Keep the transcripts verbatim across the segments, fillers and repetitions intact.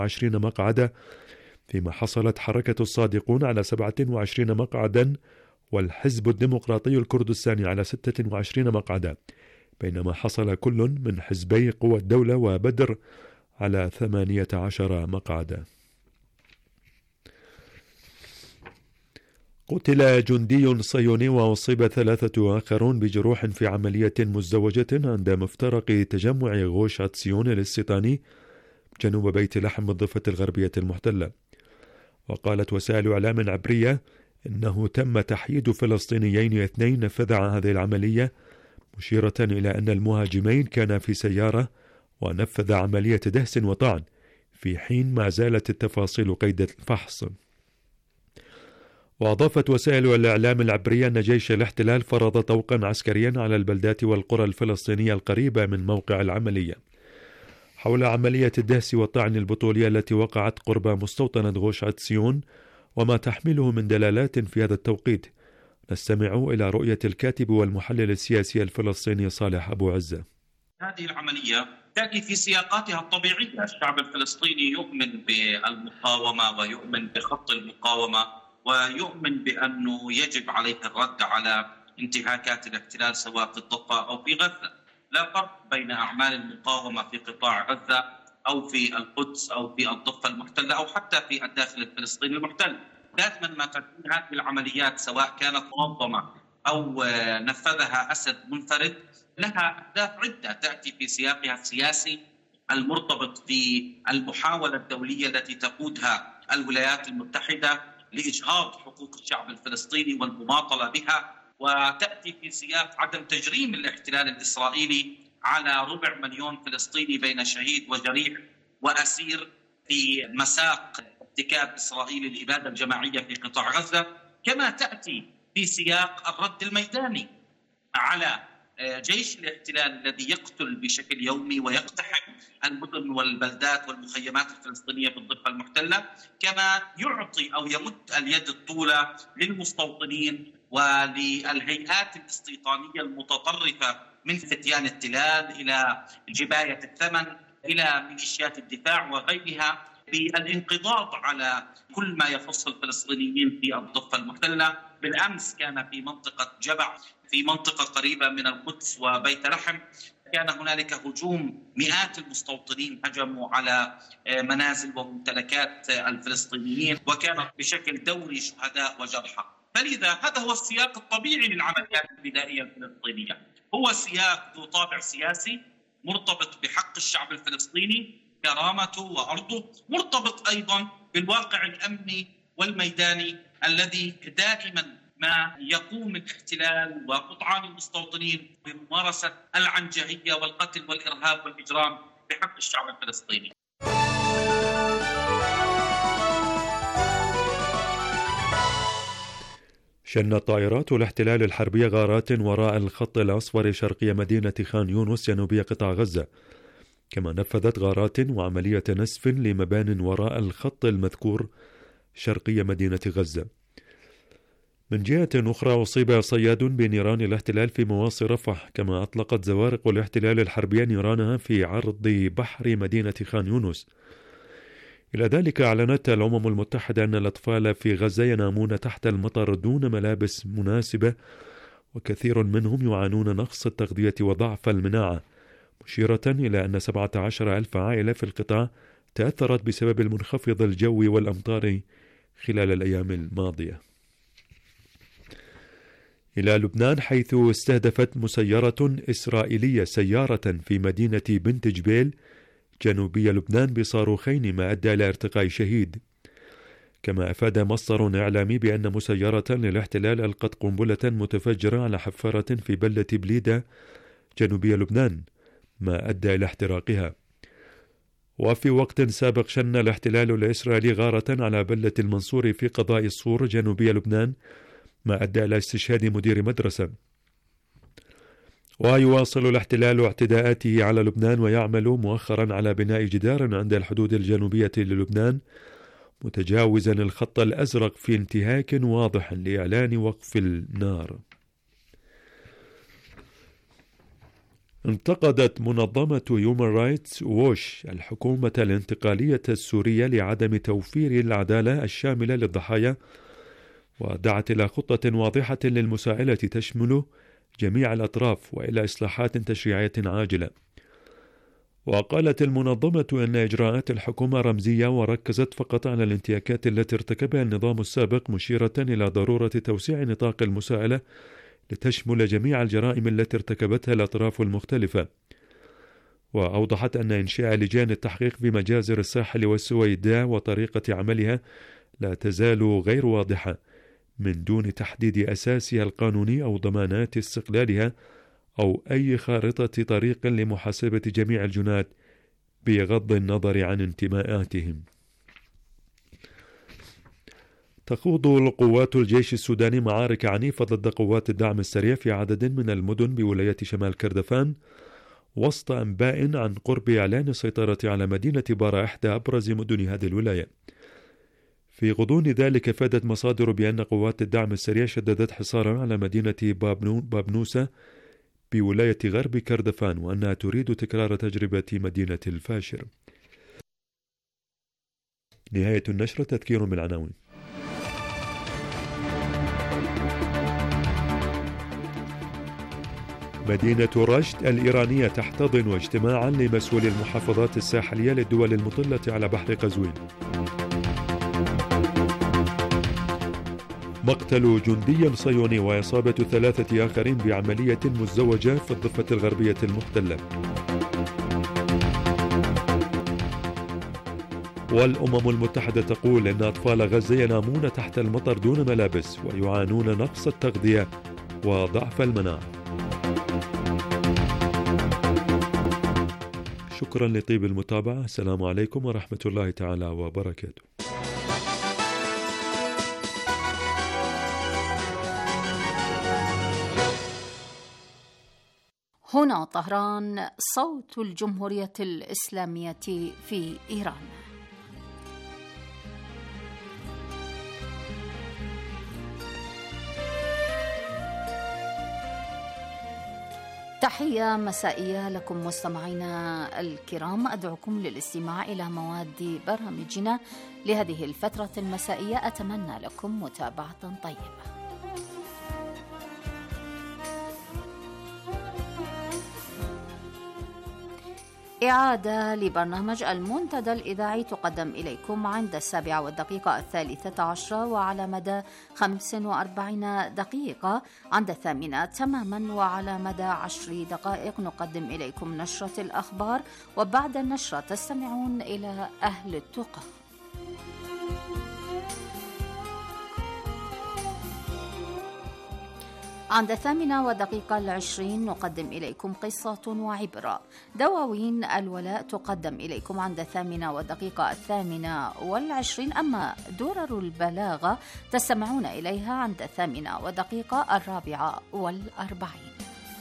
وعشرين مقعدة، فيما حصلت حركة الصادقون على سبعة وعشرين مقعدا والحزب الديمقراطي الكردستاني على ستة وعشرين مقعدة، بينما حصل كل من حزبي قوى الدولة وبدر على ثمانية عشر مقعدة. قتل جندي صهيوني وأصيب ثلاثة آخرون بجروح في عملية مزدوجة عند مفترق تجمع غوش عتسيون الاستيطاني جنوب بيت لحم بالضفة الغربية المحتلة. وقالت وسائل إعلام عبرية إنه تم تحييد فلسطينيين اثنين نفذا هذه العملية، مشيرة إلى أن المهاجمين كانا في سيارة ونفذ عملية دهس وطعن، في حين ما زالت التفاصيل قيد الفحص. وأضافت وسائل الإعلام العبرية أن جيش الاحتلال فرض طوقا عسكريا على البلدات والقرى الفلسطينية القريبة من موقع العملية. حول عملية الدهس والطعن البطولية التي وقعت قرب مستوطنة غوش عتسيون وما تحمله من دلالات في هذا التوقيت، نستمع إلى رؤية الكاتب والمحلل السياسي الفلسطيني صالح أبو عزة. هذه العملية تأتي في سياقاتها الطبيعية. الشعب الفلسطيني يؤمن بالمقاومة ويؤمن بخط المقاومة ويؤمن بأنه يجب عليه الرد على انتهاكات الاحتلال سواء في الضفة أو في غزة. لا فرق بين أعمال المقاومة في قطاع غزة أو في القدس أو في الضفة المحتلة أو حتى في الداخل الفلسطيني المحتل. دائما ما تكون هذه العمليات سواء كانت منظمة أو نفذها أسد منفرد لها أهداف عدة تأتي في سياقها السياسي المرتبط بالمحاولة الدولية التي تقودها الولايات المتحدة لإجهاض حقوق الشعب الفلسطيني والمماطلة بها، وتأتي في سياق عدم تجريم الاحتلال الإسرائيلي على ربع مليون فلسطيني بين شهيد وجريح وأسير في مساق ارتكاب إسرائيل الإبادة الجماعية في قطاع غزة، كما تأتي في سياق الرد الميداني على جيش الاحتلال الذي يقتل بشكل يومي ويقتحم المدن والبلدات والمخيمات الفلسطينية في الضفة المحتلة، كما يعطي أو يمد اليد الطولة للمستوطنين وللهيئات الاستيطانية المتطرفة من فتيان التلال إلى جباية الثمن إلى ميليشيات الدفاع وغيرها بالانقضاض على كل ما يخص الفلسطينيين في الضفة المحتلة. بالأمس كان في منطقة جبع في منطقة قريبة من القدس وبيت لحم كان هنالك هجوم، مئات المستوطنين هجموا على منازل وممتلكات الفلسطينيين وكانت بشكل دوري شهداء وجرحى. فلذا هذا هو السياق الطبيعي للعمليات البدائية الفلسطينية، هو سياق ذو طابع سياسي مرتبط بحق الشعب الفلسطيني كرامته وأرضه، مرتبط أيضا بالواقع الأمني والميداني الذي دائما ما يقوم الاحتلال وقطعان المستوطنين بممارسة العنجهية والقتل والإرهاب والإجرام بحق الشعب الفلسطيني. شنت طائرات الاحتلال الحربية غارات وراء الخط الأصفر شرقي مدينة خان يونس جنوبية قطاع غزة، كما نفذت غارات وعملية نسف لمبان وراء الخط المذكور شرقي مدينة غزة. من جهة أخرى أصيب صياد بنيران الاحتلال في مواصي رفح، كما أطلقت زوارق الاحتلال الحربية نيرانها في عرض بحر مدينة خان يونس. إلى ذلك أعلنت الأمم المتحدة أن الأطفال في غزة ينامون تحت المطر دون ملابس مناسبة، وكثير منهم يعانون نقص التغذية وضعف المناعة، مشيرة إلى أن سبعة عشر ألف عائلة في القطاع تأثرت بسبب المنخفض الجوي والأمطار خلال الأيام الماضية. إلى لبنان، حيث استهدفت مسيرة إسرائيلية سيارة في مدينة بنت جبيل جنوبي لبنان بصاروخين ما أدى إلى ارتقاء شهيد. كما أفاد مصدر إعلامي بأن مسيرة للاحتلال ألقت قنبلة متفجرة على حفارة في بلدة بليدة جنوبي لبنان ما أدى إلى احتراقها. وفي وقت سابق شن الاحتلال الإسرائيلي غارة على بلدة المنصور في قضاء الصور جنوبي لبنان ما أدى إلى استشهاد مدير مدرسة. ويواصل الاحتلال اعتداءاته على لبنان ويعمل مؤخرا على بناء جدار عند الحدود الجنوبية للبنان متجاوزا الخط الأزرق في انتهاك واضح لإعلان وقف النار. انتقدت منظمة هيومن رايتس ووش الحكومة الانتقالية السورية لعدم توفير العدالة الشاملة للضحايا، ودعت إلى خطة واضحة للمساءلة تشمل جميع الأطراف وإلى إصلاحات تشريعية عاجلة. وقالت المنظمة أن إجراءات الحكومة رمزية وركزت فقط على الانتهاكات التي ارتكبها النظام السابق، مشيرة إلى ضرورة توسيع نطاق المساءلة لتشمل جميع الجرائم التي ارتكبتها الأطراف المختلفة. وأوضحت أن إنشاء لجان التحقيق في مجازر الساحل والسويداء وطريقة عملها لا تزال غير واضحة من دون تحديد أساسها القانوني أو ضمانات استقلالها أو أي خارطة طريق لمحاسبة جميع الجنات بغض النظر عن انتماءاتهم. تخوض القوات الجيش السوداني معارك عنيفة ضد قوات الدعم السريع في عدد من المدن بولاية شمال كردفان، وسط أنباء عن قرب إعلان السيطرة على مدينة بارا إحدى أبرز مدن هذه الولاية. في غضون ذلك أفادت مصادر بأن قوات الدعم السريع شددت حصارا على مدينة بابنوسة بولاية غرب كردفان، وأنها تريد تكرار تجربة مدينة الفاشر. نهاية النشرة. تذكير بالعناوين. مدينة رشت الإيرانية تحتضن اجتماعا لمسؤولي المحافظات الساحلية للدول المطلة على بحر قزوين. مقتل جندي صهيوني وإصابة ثلاثة آخرين بعملية مزدوجة في الضفة الغربية المحتلة. والأمم المتحدة تقول إن أطفال غزة ينامون تحت المطر دون ملابس ويعانون نقص التغذية وضعف المناعة. شكرا لطيب المتابعة. السلام عليكم ورحمة الله تعالى وبركاته. هنا طهران، صوت الجمهورية الإسلامية في إيران. تحية مسائية لكم مستمعينا الكرام، أدعوكم للاستماع إلى مواد برامجنا لهذه الفترة المسائية. أتمنى لكم متابعة طيبة. إعادة لبرنامج المنتدى الإذاعي تقدم إليكم عند السابعة والدقيقة الثالثة عشرة وعلى مدى خمس وأربعين دقيقة، عند الثامنة تماما وعلى مدى عشر دقائق نقدم إليكم نشرة الأخبار، وبعد النشرة تستمعون إلى أهل التقى. عند الثامنة ودقيقة العشرين نقدم إليكم قصة وعبرة. دواوين الولاء تقدم إليكم عند الثامنة ودقيقة الثامنة والعشرين، أما درر البلاغة تستمعون إليها عند الثامنة ودقيقة الرابعة والأربعين.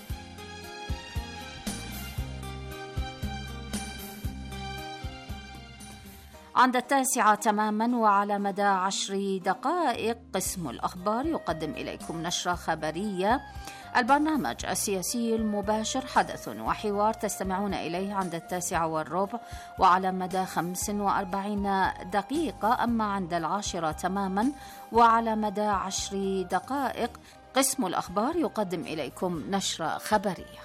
عند التاسعة تماما وعلى مدى عشر دقائق قسم الأخبار يقدم إليكم نشرة خبرية. البرنامج السياسي المباشر حدث وحوار تستمعون إليه عند التاسعة والربع وعلى مدى خمس وأربعين دقيقة، أما عند العاشرة تماما وعلى مدى عشر دقائق قسم الأخبار يقدم إليكم نشرة خبرية.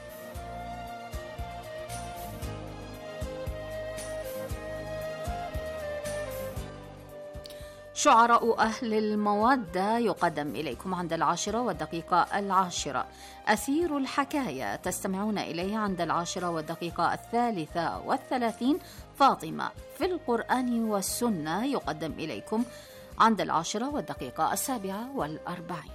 شعراء أهل المودة يقدم إليكم عند العاشرة والدقيقة العاشرة. أثير الحكاية تستمعون إليه عند العاشرة والدقيقة الثالثة والثلاثين. فاطمة في القرآن والسنة يقدم إليكم عند العاشرة والدقيقة السابعة والأربعين.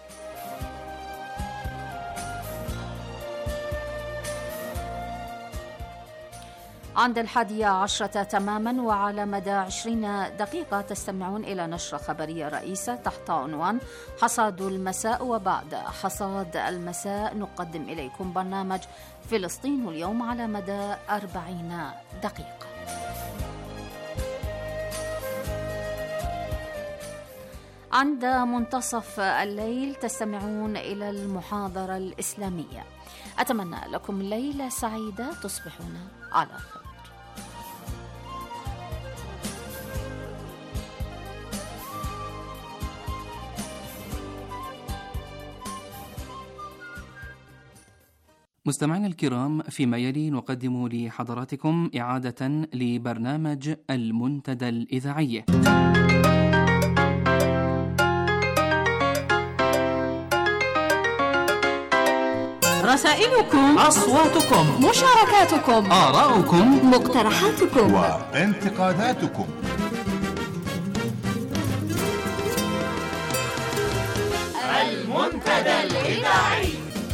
عند الحادية عشرة تماما وعلى مدى عشرين دقيقة تستمعون إلى نشرة خبرية رئيسة تحت عنوان حصاد المساء، وبعد حصاد المساء نقدم إليكم برنامج فلسطين اليوم على مدى أربعين دقيقة. عند منتصف الليل تستمعون إلى المحاضرة الإسلامية. أتمنى لكم ليلة سعيدة، تصبحون على خير. مستمعينا الكرام، فيما يلي نقدم لحضراتكم إعادة لبرنامج المنتدى الإذاعي. رسائلكم، أصواتكم، مشاركاتكم، آراؤكم، مقترحاتكم وانتقاداتكم. المنتدى الإذاعي.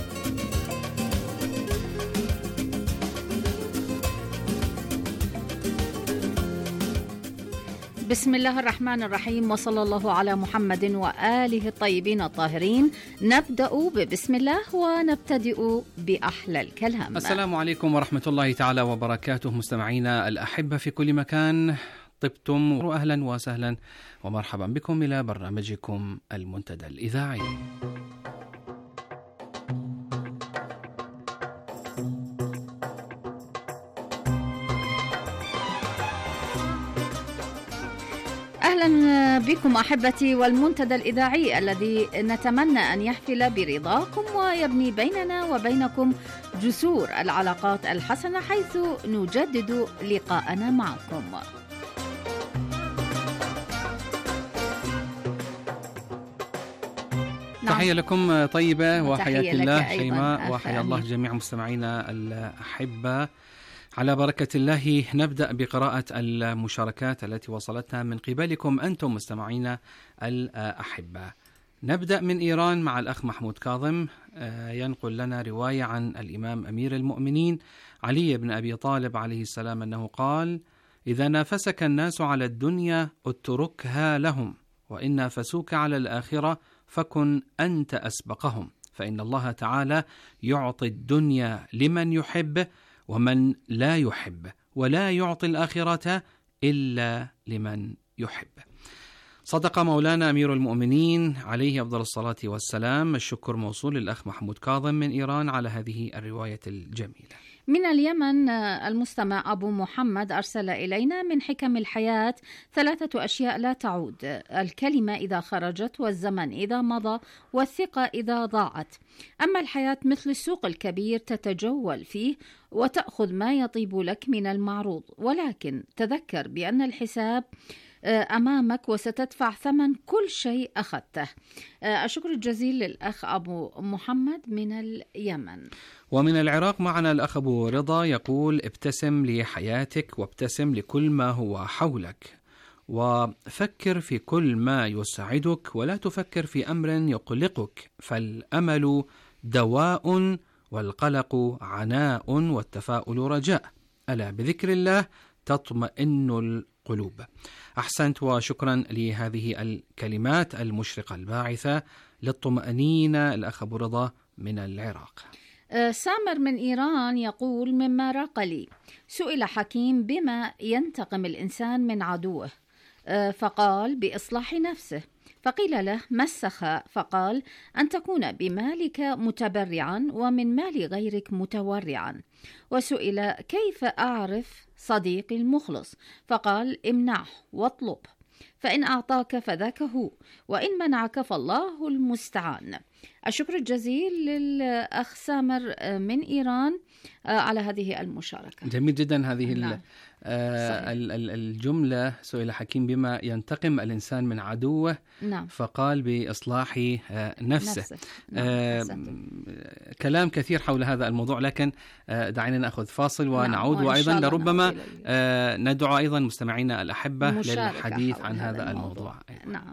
بسم الله الرحمن الرحيم، وصلى الله على محمد وآله الطيبين الطاهرين. نبدأ ببسم الله ونبتدئ بأحلى الكلام. السلام عليكم ورحمة الله تعالى وبركاته. مستمعينا الأحبة في كل مكان، طبتم وأهلا وسهلا ومرحبا بكم إلى برنامجكم المنتدى الإذاعي. أهلا بكم أحبتي، والمنتدى الإذاعي الذي نتمنى أن يحفل برضاكم ويبني بيننا وبينكم جسور العلاقات الحسنة، حيث نجدد لقاءنا معكم. تحية لكم طيبة وحياة الله شيماء، وحيا الله أمين. جميع مستمعينا الأحبة. على بركة الله نبدأ بقراءة المشاركات التي وصلتنا من قبلكم أنتم مستمعينا الأحبة. نبدأ من إيران مع الأخ محمود كاظم، ينقل لنا رواية عن الإمام أمير المؤمنين علي بن أبي طالب عليه السلام أنه قال: إذا نافسك الناس على الدنيا اتركها لهم، وإن نافسوك على الآخرة فكن أنت أسبقهم، فإن الله تعالى يعطي الدنيا لمن يحب ومن لا يحب، ولا يعطي الآخرة إلا لمن يحب. صدق مولانا أمير المؤمنين عليه أفضل الصلاة والسلام. الشكر موصول للأخ محمود كاظم من إيران على هذه الرواية الجميلة. من اليمن المستمع أبو محمد أرسل إلينا: من حكم الحياة ثلاثة أشياء لا تعود: الكلمة إذا خرجت، والزمن إذا مضى، والثقة إذا ضاعت. أما الحياة مثل السوق الكبير، تتجول فيه وتأخذ ما يطيب لك من المعروض، ولكن تذكر بأن الحساب أمامك وستدفع ثمن كل شيء أخذته. الشكر الجزيل للأخ أبو محمد من اليمن. ومن العراق معنا الأخ أبو رضا يقول: ابتسم لحياتك، وابتسم لكل ما هو حولك، وفكر في كل ما يسعدك، ولا تفكر في أمر يقلقك، فالأمل دواء، والقلق عناء، والتفاؤل رجاء، ألا بذكر الله تطمئن القلوب. أحسنت، وشكرا لهذه الكلمات المشرقة الباعثة للطمأنينة. الأخ أبو رضا من العراق. سامر من إيران يقول: مما راق لي، سئل حكيم بما ينتقم الإنسان من عدوه، فقال: بإصلاح نفسه. فقيل له: ما السخاء؟ فقال: أن تكون بمالك متبرعا ومن مال غيرك متورعا. وسئل: كيف أعرف صديقي المخلص؟ فقال: امنعه واطلب، فإن أعطاك فذاك هو، وإن منعك فالله المستعان. الشكر الجزيل للأخ سامر من إيران على هذه المشاركة. جميل جدا هذه نعم. آه الجملة: سئل حكيم بما ينتقم الإنسان من عدوه، نعم. فقال بإصلاح آه نفسه. نفسه. نعم. آه كلام كثير حول هذا الموضوع، لكن آه دعينا نأخذ فاصل ونعود. نعم. وأيضا لربما آه ندعو أيضا مستمعينا الأحبة للحديث عن هذا, هذا الموضوع, الموضوع. نعم.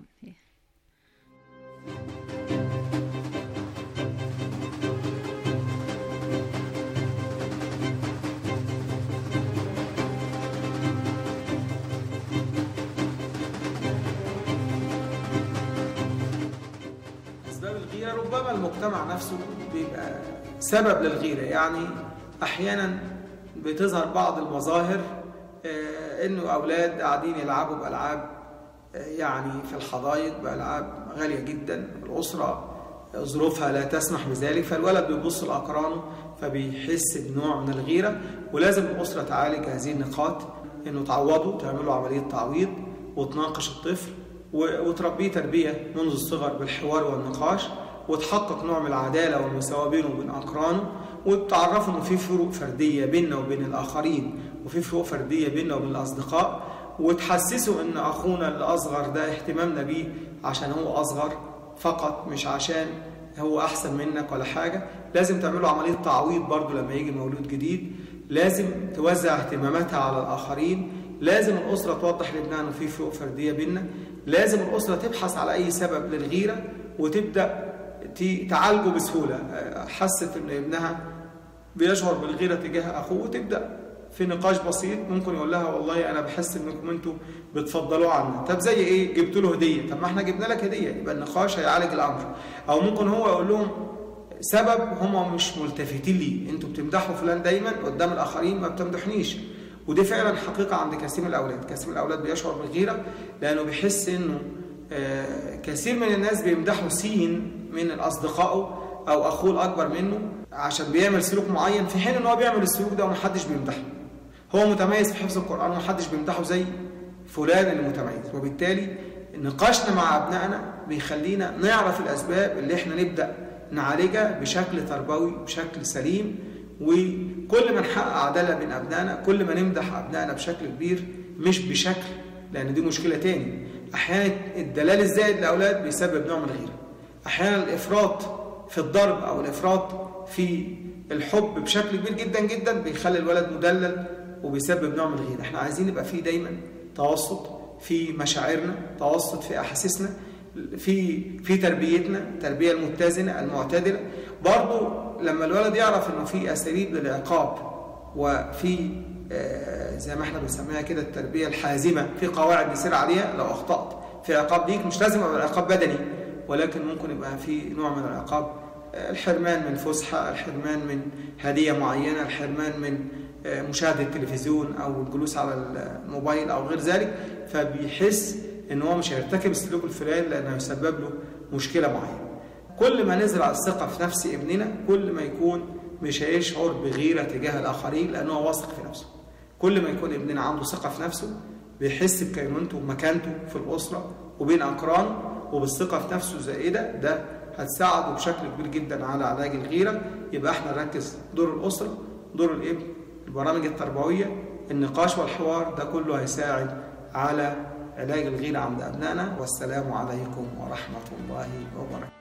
ربما المجتمع نفسه بيبقى سبب للغيرة. يعني أحيانا بتظهر بعض المظاهر إنه أولاد قاعدين يلعبوا بألعاب يعني في الحدائق بألعاب غالية جدا، الأسرة ظروفها لا تسمح بذلك، فالولد بيبص لأقرانه فبيحس بنوع من الغيرة. ولازم الأسرة تعالج هذه النقاط، إنه تعوضه، تعمله عملية تعويض وتناقش الطفل وتربيه تربية منذ الصغر بالحوار والنقاش، وتحقق نوع من العدالة والمساواة بينه وبين أقرانه، وتعرفه إنه في فروق فردية بيننا وبين الآخرين، وفي فروق فردية بيننا وبين الأصدقاء، وتحسسه إن أخونا الأصغر ده اهتمامنا بيه عشان هو أصغر فقط، مش عشان هو أحسن منك ولا حاجة. لازم تعمله عملية تعويض برضو لما يجي مولود جديد، لازم توزع اهتماماتها على الآخرين، لازم الأسرة توضح لابنها إنه في فروق فردية بيننا، لازم الأسرة تبحث على أي سبب للغيرة وتبدأ تعالجه بسهولة. حست إن ابنها بيشعر بالغيرة تجاه أخوه، وتبدأ في نقاش بسيط ممكن يقول لها والله أنا بحس إنكم أنتوا بتفضلوا عنا. طب زي إيه؟ جبت له هدية. طب ما إحنا جبنا لك هدية، يبقى النقاش هيعالج الأمر. أو ممكن هو يقول لهم سبب هم مش ملتفتين ليه، أنتوا بتمدحوا فلان دايما قدام الآخرين ما بتمدحنيش. ودي فعلا حقيقة عند كثير من الأولاد. كثير من الأولاد بيشعر بالغيرة لأنه بيحس إنه آه كثير من الناس بيمدحوا سين من الأصدقاء أو أخوه الأكبر منه عشان بيعمل سلوك معين، في حين إنه هو بيعمل السلوك ده ومحدش بيمدحه. هو متميز في حفظ القرآن ومحدش بيمدحه زي فلان المتميز. وبالتالي نقاشنا مع أبنائنا بيخلينا نعرف الأسباب اللي إحنا نبدأ نعالجها بشكل تربوي بشكل سليم. وكل ما نحقق عدالة بين أبنائنا، كل ما نمدح أبنائنا بشكل كبير مش بشكل، لأن دي مشكلة تاني. أحيانا الدلال الزائد للأولاد بيسبب نوع من الغيرة. أحيانا الإفراط في الضرب أو الإفراط في الحب بشكل كبير جدا جدا بيخلي الولد مدلل وبيسبب نوع من الغيرة. احنا عايزين يبقى في دايما توسط في مشاعرنا، توسط في أحاسيسنا، في في تربيتنا، التربية المتزنة المعتدلة. برضو لما الولد يعرف انه في اساليب للعقاب، وفي آه زي ما احنا بنسميها كده التربية الحازمة، في قواعد بيصير عليها لو اخطأت في عقاب ليك، مش لازم يبقى عقاب بدني، ولكن ممكن يبقى في نوع من العقاب، الحرمان من فسحة، الحرمان من هدية معينة، الحرمان من مشاهدة التلفزيون أو الجلوس على الموبايل أو غير ذلك. فبيحس إن هو مش هيرتكب السلوك الفلاني لأنه يسبب له مشكلة معينة. كل ما نزرع الثقة في نفس ابننا، كل ما يكون مش هيشعر بغيرة تجاه الآخرين لأنه هو واثق في نفسه. كل ما يكون ابننا عنده ثقة في نفسه، بيحس بكينونته ومكانته في الأسرة وبين أقرانه، وبالثقة في نفسه زائدة، ده هتساعده بشكل كبير جدا على علاج الغيرة. يبقى احنا نركز دور الأسرة، دور الابن، البرامج التربوية، النقاش والحوار، ده كله هيساعد على علاج الغيرة عند أبنائنا. والسلام عليكم ورحمة الله وبركاته.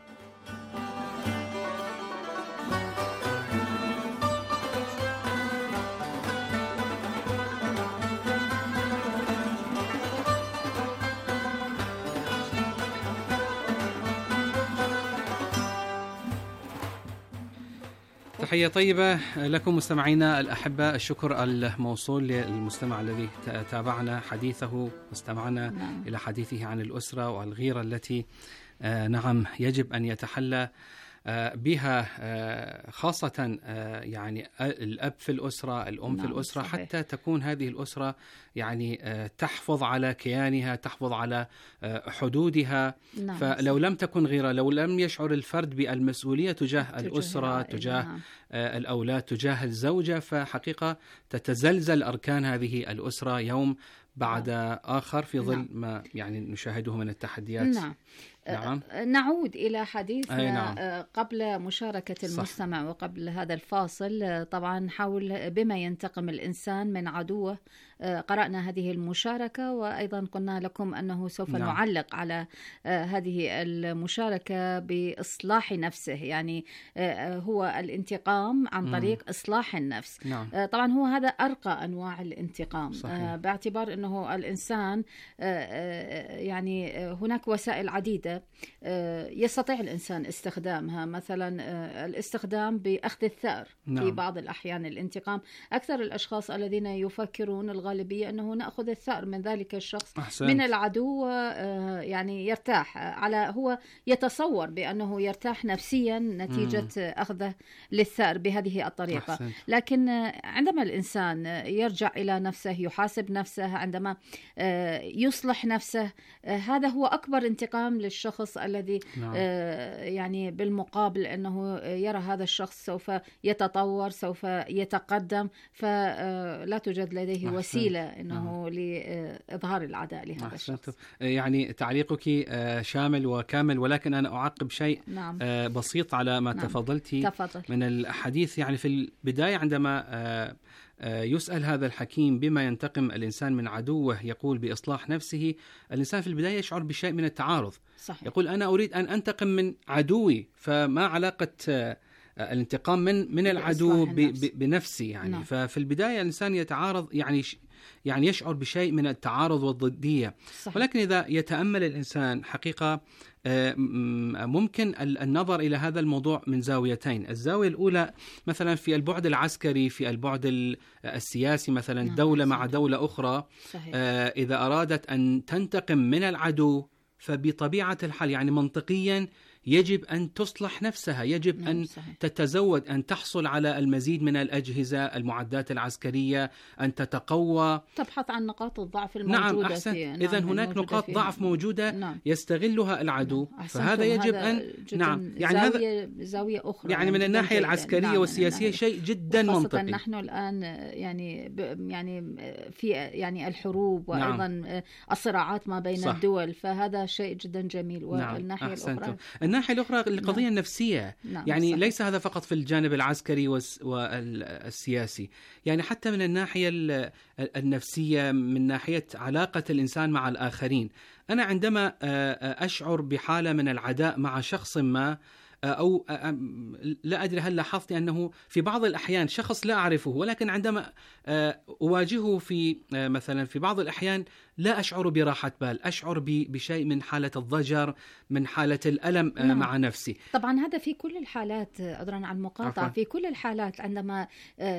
تحية طيبة لكم مستمعينا الأحبة. الشكر الموصول للمستمع الذي تابعنا حديثه واستمعنا نعم. إلى حديثه عن الأسرة والغيرة التي نعم يجب أن يتحلى بها، خاصة يعني الأب في الأسرة، الأم نعم. في الأسرة، صحيح. حتى تكون هذه الأسرة يعني تحفظ على كيانها، تحفظ على حدودها نعم. فلو لم تكن غيرة، لو لم يشعر الفرد بالمسؤولية تجاه, تجاه الأسرة، تجاه نعم. الأولاد، تجاه الزوجة، فحقيقة تتزلزل أركان هذه الأسرة يوم بعد نعم. آخر في ظل نعم. ما يعني نشاهده من التحديات. نعم. نعم. نعود إلى حديثنا نعم. قبل مشاركة المستمع صح. وقبل هذا الفاصل طبعا حول بما ينتقم الإنسان من عدوه. قرأنا هذه المشاركة وأيضا قلنا لكم أنه سوف نعم. نعلق على هذه المشاركة بإصلاح نفسه، يعني هو الانتقام عن طريق م. إصلاح النفس نعم. طبعا هو هذا أرقى أنواع الانتقام صحيح. باعتبار أنه الإنسان يعني هناك وسائل عديدة يستطيع الإنسان استخدامها، مثلا الاستخدام بأخذ الثأر نعم. في بعض الأحيان الانتقام. أكثر الأشخاص الذين يفكرون الغالبية أنه نأخذ الثأر من ذلك الشخص أحسنت. من العدو، يعني يرتاح على، هو يتصور بأنه يرتاح نفسيا نتيجة مم. أخذه للثأر بهذه الطريقة. أحسنت. لكن عندما الإنسان يرجع إلى نفسه، يحاسب نفسه، عندما يصلح نفسه، هذا هو أكبر انتقام للشخص الشخص الذي نعم. آه يعني بالمقابل أنه يرى هذا الشخص سوف يتطور، سوف يتقدم، فلا توجد لديه أحسن. وسيلة أنه لإظهار العداء لهذا الشخص. يعني تعليقك شامل وكامل، ولكن أنا أعقب شيء نعم. بسيط على ما نعم. تفضلتي تفضل. من الحديث. يعني في البداية عندما يسأل هذا الحكيم بما ينتقم الإنسان من عدوه، يقول بإصلاح نفسه. الإنسان في البداية يشعر بشيء من التعارض. صحيح. يقول أنا أريد أن أنتقم من عدوي، فما علاقة الانتقام من من العدو بنفسي يعني. نعم. ففي البداية الإنسان يتعارض، يعني يعني يشعر بشيء من التعارض والضدية. صحيح. ولكن إذا يتأمل الإنسان حقيقة ممكن النظر إلى هذا الموضوع من زاويتين. الزاوية الأولى مثلا في البعد العسكري، في البعد السياسي مثلا. نعم. دولة مع دولة أخرى. صحيح. إذا أرادت أن تنتقم من العدو فبطبيعة الحال يعني منطقيا يجب أن تصلح نفسها، يجب نعم. أن صحيح. تتزود، أن تحصل على المزيد من الأجهزة، المعدات العسكرية، أن تتقوى، تبحث عن نقاط الضعف الموجودة. نعم أحسن. فيه. نعم. إذن هناك نقاط ضعف موجودة. نعم. يستغلها العدو. نعم. فهذا يجب أن نعم يعني زاوية هذا زاوية أخرى يعني من الناحية العسكرية نعم. والسياسية نعم. شيء جدا منطقي. نحن الآن يعني يعني في يعني الحروب وأيضا نعم. الصراعات ما بين صح. الدول، فهذا شيء جدا جميل. والناحية نعم. الأخرى الناحية الأخرى القضية نعم. النفسية. نعم. يعني صحيح. ليس هذا فقط في الجانب العسكري والسياسي، يعني حتى من الناحية النفسية، من ناحية علاقة الإنسان مع الآخرين. أنا عندما أشعر بحالة من العداء مع شخص ما، أو لا أدري هل لاحظت أنه في بعض الأحيان شخص لا أعرفه، ولكن عندما أواجهه في مثلا في بعض الأحيان لا أشعر براحة بال، أشعر بشيء من حالة الضجر، من حالة الألم نعم. مع نفسي. طبعا هذا في كل الحالات، عذرا عن المقاطعة، في كل الحالات عندما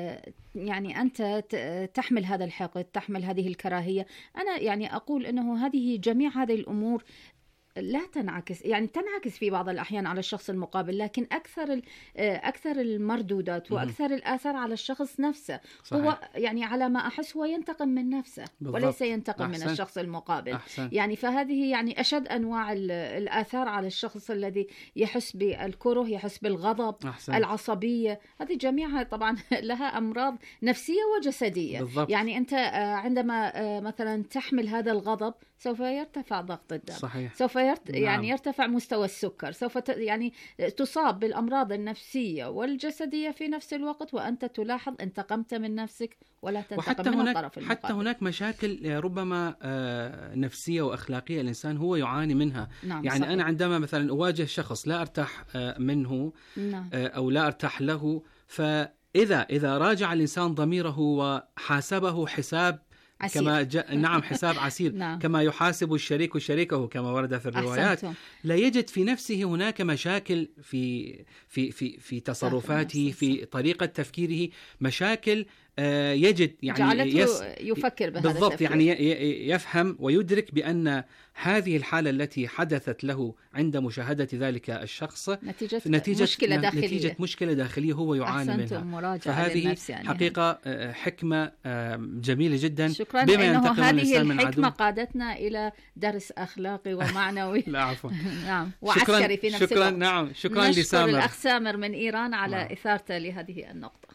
يعني أنت تحمل هذا الحقد، تحمل هذه الكراهية، أنا يعني أقول أنه هذه جميع هذه الأمور لا تنعكس، يعني تنعكس في بعض الأحيان على الشخص المقابل، لكن أكثر أكثر المردودات وأكثر الآثار على الشخص نفسه. صحيح. هو يعني على ما أحس هو ينتقم من نفسه بالضبط. وليس ينتقم أحسن. من الشخص المقابل. أحسن. يعني فهذه يعني أشد أنواع الآثار على الشخص الذي يحس بالكره، يحس بالغضب، أحسن. العصبية، هذه جميعها طبعا لها أمراض نفسية وجسدية. بالضبط. يعني أنت عندما مثلا تحمل هذا الغضب سوف يرتفع ضغط الدم. صحيح. سوف يرت... نعم. يعني يرتفع مستوى السكر، سوف ت... يعني تصاب بالأمراض النفسية والجسدية في نفس الوقت، وأنت تلاحظ انتقمت من نفسك ولا تنتقم من هناك... الطرف المقابل. حتى هناك مشاكل ربما نفسية وأخلاقية الإنسان هو يعاني منها. نعم. يعني صحيح. أنا عندما مثلا أواجه شخص لا أرتاح منه نعم. أو لا أرتاح له، فإذا إذا راجع الإنسان ضميره وحاسبه حساب عسير. كما جاء نعم حساب عسير نعم. كما يحاسب الشريك شريكه كما ورد في الروايات. أحسنتم. لا يجد في نفسه هناك مشاكل في في في في تصرفاته، في طريقة تفكيره، مشاكل يجد يعني جعلته يس يفكر بهذا بالضبط التفكير. يعني يفهم ويدرك بأن هذه الحالة التي حدثت له عند مشاهدة ذلك الشخص نتيجة, نتيجة مشكلة داخلية نتيجة مشكلة داخلية هو يعاني منها. فهذه يعني حقيقة حكمة جميلة جدا. شكرا لأنه هذه الحكمة قادتنا إلى درس أخلاقي ومعنوي. لا عفوا. نعم وعسكري في نفس شكرا الوقت. نعم شكرا نشكر لسامر. الأخ سامر من إيران على نعم. إثارته لهذه النقطة.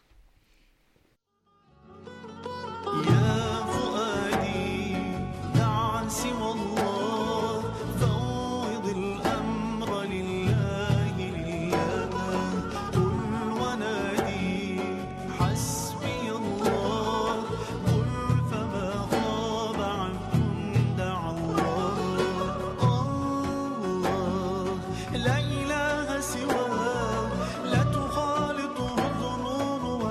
يا فؤادي دع سوى الله، فوض الأمر لله لله، قل ونادي حسبي الله، قل فما خاب عبد دعا الله، الله لا إله سواه، لا تخالطه الظنون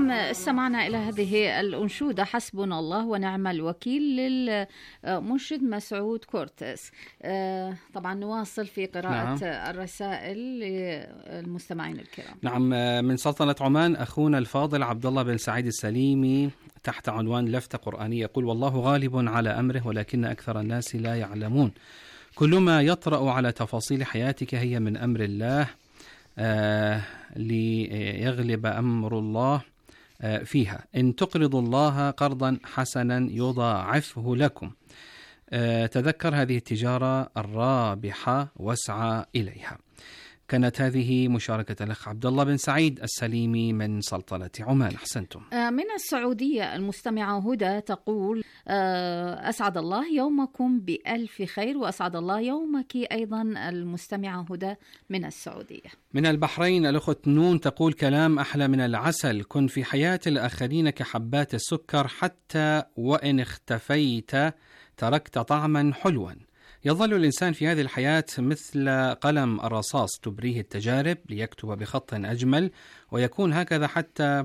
نعم، استمعنا إلى هذه الأنشودة حسبنا الله ونعم الوكيل للمنشد مسعود كورتس. طبعا نواصل في قراءة نعم. الرسائل للمستمعين الكرام. نعم، من سلطنة عمان أخونا الفاضل عبد الله بن سعيد السليمي تحت عنوان لفتة قرآنية يقول: والله غالب على أمره ولكن أكثر الناس لا يعلمون. كل ما يطرأ على تفاصيل حياتك هي من أمر الله، آه ليغلب أمر الله آه فيها. إن تقرضوا الله قرضا حسنا يضاعفه لكم. آه تذكر هذه التجارة الرابحة واسعى إليها. كانت هذه مشاركة الأخ عبد الله بن سعيد السليمي من سلطنة عمان. أحسنتم. من السعودية المستمعة هدى تقول: أسعد الله يومكم بألف خير، وأسعد الله يومك أيضا المستمعة هدى من السعودية. من البحرين الأخت نون تقول: كلام أحلى من العسل، كن في حياة الآخرين كحبات السكر، حتى وإن اختفيت تركت طعما حلوا. يظل الإنسان في هذه الحياة مثل قلم الرصاص تبريه التجارب ليكتب بخط أجمل، ويكون هكذا حتى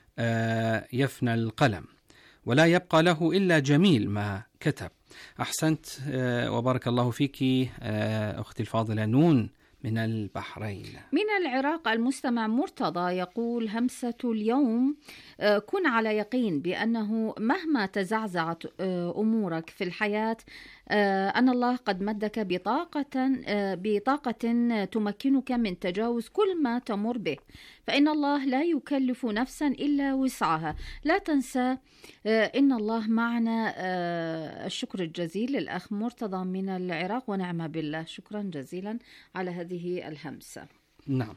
يفنى القلم ولا يبقى له إلا جميل ما كتب. أحسنت وبارك الله فيك أختي الفاضلة نون من البحرين. من العراق المستمع مرتضى يقول: همسة اليوم: كن على يقين بأنه مهما تزعزعت أمورك في الحياة أن الله قد مدك بطاقة بطاقة تمكنك من تجاوز كل ما تمر به، فإن الله لا يكلف نفسا إلا وسعها. لا تنسى إن الله معنا. الشكر الجزيل للأخ مرتضى من العراق ونعم بالله. شكرا جزيلا على هذه الهمسة. نعم.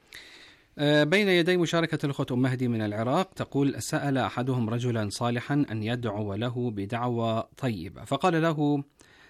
بين يدي مشاركة الأخت أم مهدي من العراق تقول: سأل أحدهم رجلا صالحا أن يدعو له بدعوة طيبة، فقال له: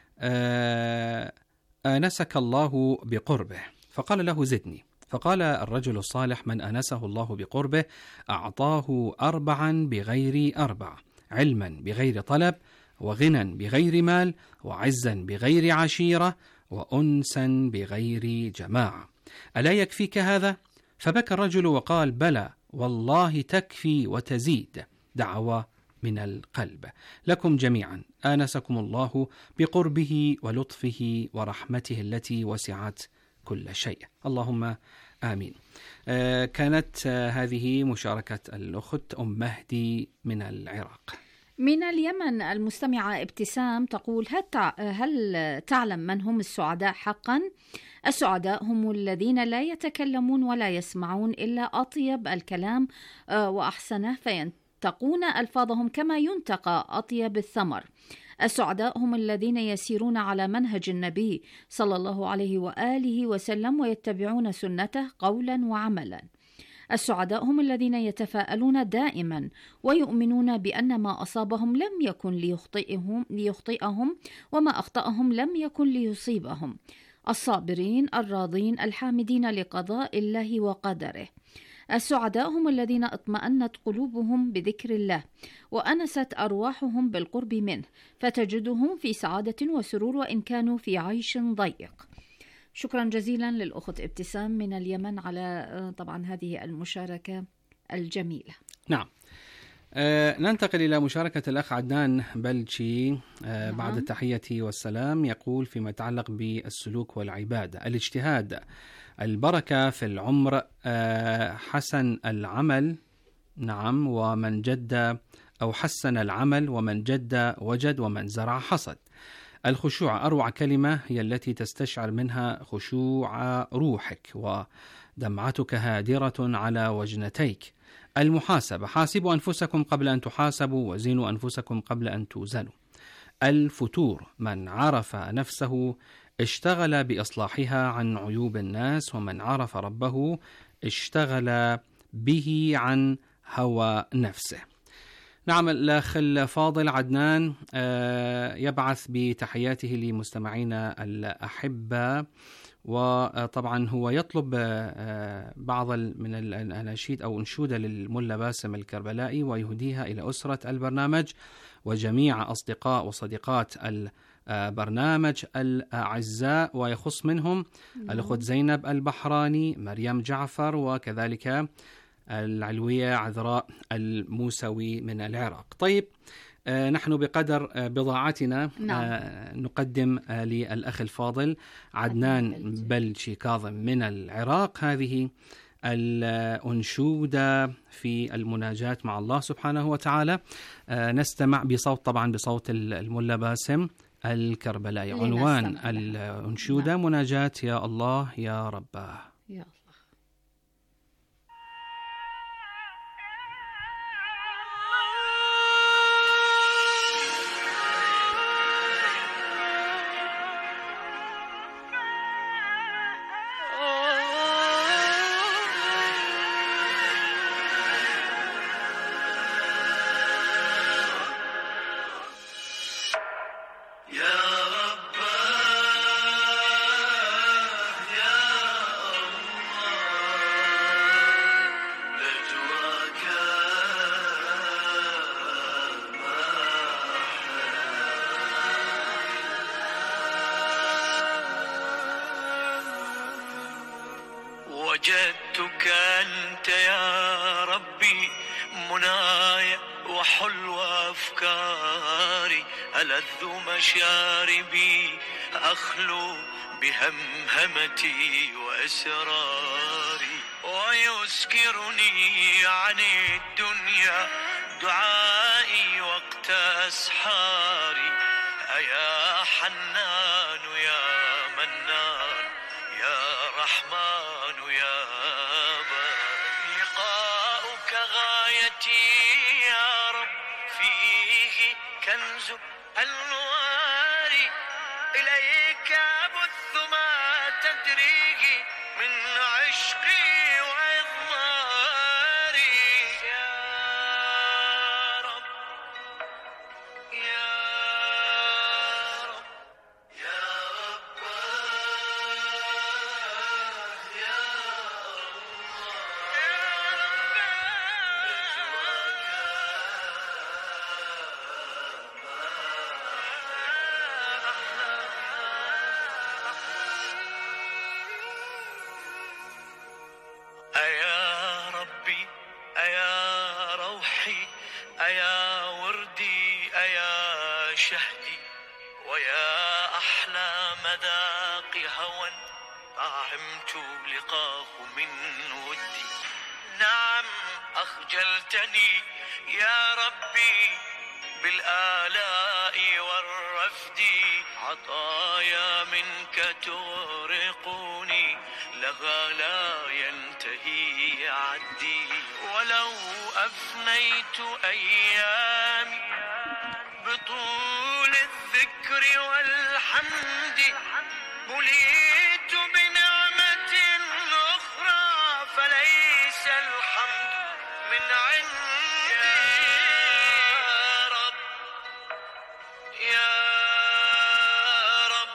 آنسك الله بقربه. فقال له: زدني. فقال الرجل الصالح: من آنسه الله بقربه أعطاه أربعا بغير أربع: علما بغير طلب، وغنى بغير مال، وعزا بغير عشيرة، وأنسا بغير جماعة. ألا يكفيك هذا؟ فبكى الرجل وقال: بلى والله تكفي وتزيد. دعوة من القلب. لكم جميعا آنسكم الله بقربه ولطفه ورحمته التي وسعت كل شيء. اللهم آمين. آه كانت آه هذه مشاركة الأخت أم مهدي من العراق. من اليمن المستمعة ابتسام تقول: هل تعلم من هم السعداء حقا؟ السعداء هم الذين لا يتكلمون ولا يسمعون إلا أطيب الكلام وأحسنه، فينتقون ألفاظهم كما ينتقى أطيب الثمر. السعداء هم الذين يسيرون على منهج النبي صلى الله عليه وآله وسلم ويتبعون سنته قولا وعملا. السعداء هم الذين يتفاءلون دائما ويؤمنون بأن ما أصابهم لم يكن ليخطئهم, ليخطئهم وما أخطأهم لم يكن ليصيبهم. الصابرين الراضين الحامدين لقضاء الله وقدره. السعداء هم الذين اطمأنت قلوبهم بذكر الله وأنست أرواحهم بالقرب منه، فتجدهم في سعادة وسرور وإن كانوا في عيش ضيق. شكرا جزيلا للأخت ابتسام من اليمن على طبعا هذه المشاركة الجميلة. نعم. آه ننتقل إلى مشاركة الأخ عدنان بلشي آه نعم. بعد التحية والسلام. يقول فيما يتعلق بالسلوك والعبادة: الاجتهاد البركة في العمر، آه حسن العمل نعم ومن جد أو حسن العمل، ومن جد وجد، ومن زرع حصد. الخشوع أروع كلمة هي التي تستشعر منها خشوع روحك، ودمعتك هادرة على وجنتيك. المحاسبة: حاسبوا أنفسكم قبل أن تحاسبوا، وزنوا أنفسكم قبل أن توزنوا. الفتور: من عرف نفسه اشتغل بإصلاحها عن عيوب الناس، ومن عرف ربه اشتغل به عن هوى نفسه. نعم. الأخ الفاضل عدنان يبعث بتحياته لمستمعينا الأحبة، وطبعا هو يطلب بعض من الأناشيد أو أنشودة للملا باسم الكربلائي ويهديها إلى أسرة البرنامج وجميع أصدقاء وصديقات البرنامج الأعزاء، ويخص منهم الأخت زينب البحراني، مريم جعفر، وكذلك العلوية عذراء الموسوي من العراق. طيب، آه نحن بقدر آه بضاعتنا نعم. آه نقدم آه للأخ الفاضل عدنان بلجي كاظم من العراق هذه الأنشودة في المناجاة مع الله سبحانه وتعالى. آه نستمع بصوت، طبعا بصوت الملا باسم الكربلائي. عنوان الأنشودة نعم. مناجاة يا الله يا رباه. يا الله. وجدتك أنت يا ربي منايا وحلو أفكاري، ألذ مشاربي أخلو بهمهمتي وأسراري، ويسكرني عن الدنيا دعائي وقت أسحاري. أيا حنان يا منان يا رحمن يا باري، لقاؤك غايتي يا رب فيه كنز النوار، إليك أبث ما تدريه من عشقي وإضماري. يا رب يا رب يا رب يا أيا ربي أيا روحي أيا وردي أيا شهدي، ويا أحلى مذاق هوى طعمت لقاه من ودي. نعم أخجلتني يا ربي بالآلاء والرفد، عطايا منك تغرقني لها لا ينتهي عدي. ولو أفنيت أيامي بطول الذكر والحمد، بليت بنعمة أخرى فليس الحمد من عندي. يا رب يا رب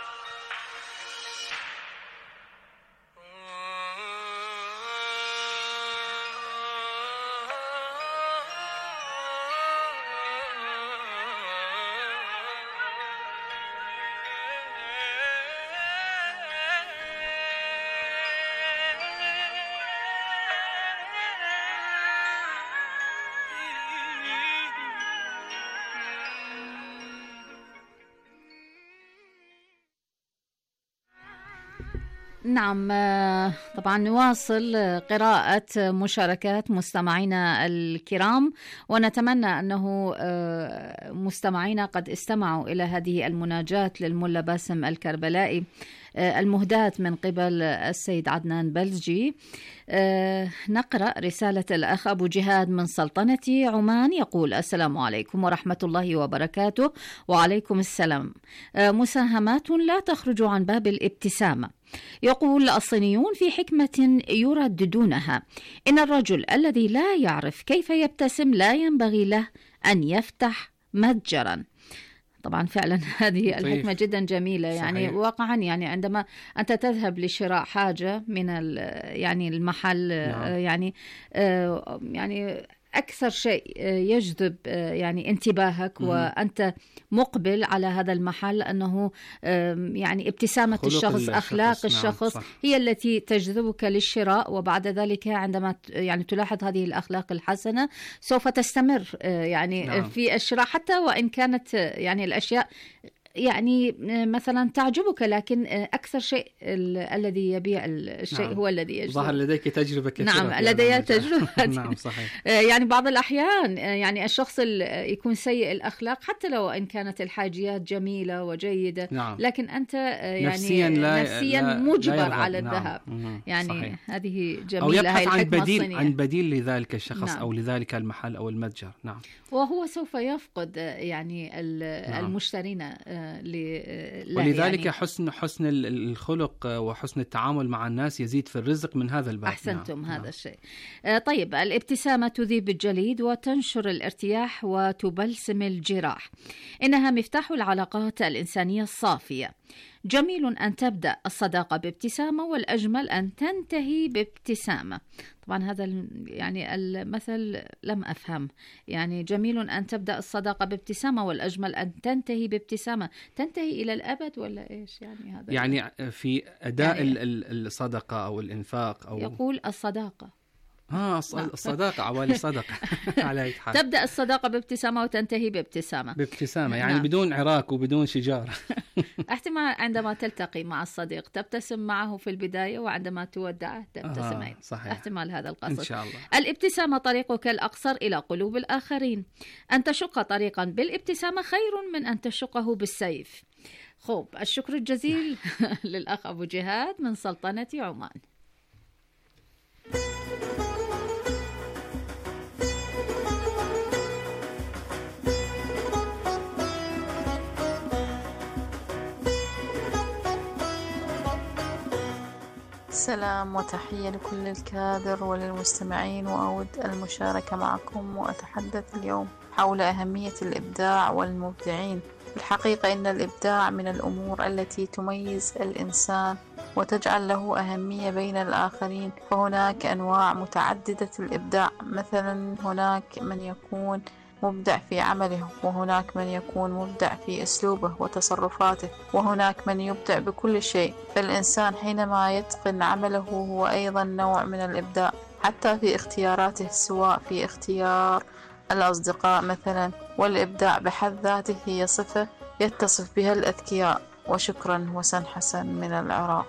نعم، طبعا نواصل قراءة مشاركات مستمعينا الكرام، ونتمنى أنه مستمعينا قد استمعوا إلى هذه المناجاة للملا باسم الكربلائي المهداة من قبل السيد عدنان بلجي. نقرأ رسالة الأخ أبو جهاد من سلطنة عمان، يقول: السلام عليكم ورحمة الله وبركاته. وعليكم السلام. مساهمات لا تخرج عن باب الابتسامة. يقول الصينيون في حكمة يرددونها: إن الرجل الذي لا يعرف كيف يبتسم لا ينبغي له أن يفتح متجرا. طبعا فعلا هذه الحكمة جدا جميلة. يعني صحيح. واقعا يعني عندما أنت تذهب لشراء حاجة من يعني المحل، نعم. يعني يعني أكثر شيء يجذب يعني انتباهك وأنت مقبل على هذا المحل، أنه يعني ابتسامة الشخص، أخلاق الشخص، نعم هي التي تجذبك للشراء، وبعد ذلك عندما يعني تلاحظ هذه الأخلاق الحسنة سوف تستمر يعني نعم. في الشراء، حتى وإن كانت يعني الأشياء يعني مثلا تعجبك، لكن أكثر شيء الذي يبيع الشيء نعم. هو الذي يجذب. ظهر لديك تجربة كثيرة. نعم لدي تجربة. نعم صحيح. يعني بعض الأحيان يعني الشخص يكون سيء الأخلاق حتى لو إن كانت الحاجيات جميلة وجيدة نعم. لكن أنت يعني نفسيا, لا نفسيا لا مجبر لا على الذهاب نعم. يعني صحيح. هذه جميلة. أو يبحث عن بديل الصينية. عن بديل لذلك الشخص نعم. أو لذلك المحل أو المتجر. نعم. وهو سوف يفقد يعني نعم. المشترين ولذلك يعني حسن حسن الخلق وحسن التعامل مع الناس يزيد في الرزق من هذا الباب. أحسنتم. نعم. هذا نعم. الشيء. طيب الابتسامة تذيب الجليد وتنشر الارتياح وتبلسم الجراح، إنها مفتاح العلاقات الإنسانية الصافية. جميل أن تبدأ الصداقة بابتسامة، والأجمل أن تنتهي بابتسامة. طبعا هذا يعني المثل لم أفهم، يعني جميل أن تبدأ الصداقة بابتسامة والأجمل أن تنتهي بابتسامة، تنتهي إلى الأبد ولا إيش يعني هذا؟ يعني في أداء يعني الصدقة أو الإنفاق أو يقول الصداقة آه الصداقة عوالي صدقة على حال. تبدأ الصداقة بابتسامة وتنتهي بابتسامة. بابتسامة يعني نعم. بدون عراك وبدون شجار. احتمال عندما تلتقي مع الصديق تبتسم معه في البداية، وعندما تودعه تبتسم آه صحيح. احتمال هذا القصد. إن شاء الله. الابتسامة طريقك الأقصر إلى قلوب الآخرين. أن تشق طريقا بالابتسامة خير من أن تشقه بالسيف. خوب، الشكر الجزيل للأخ أبو جهاد من سلطنة عمان. سلام وتحية لكل الكادر وللمستمعين، وأود المشاركة معكم وأتحدث اليوم حول أهمية الإبداع والمبدعين. الحقيقة إن الإبداع من الأمور التي تميز الإنسان وتجعل له أهمية بين الآخرين، فهناك أنواع متعددة الإبداع. مثلا هناك من يكون مبدع في عمله، وهناك من يكون مبدع في أسلوبه وتصرفاته، وهناك من يبدع بكل شيء. فالإنسان حينما يتقن عمله هو أيضا نوع من الإبداع، حتى في اختياراته، سواء في اختيار الأصدقاء مثلا. والإبداع بحد ذاته هي صفة يتصف بها الأذكياء. وشكرا. وسن حسن من العراق.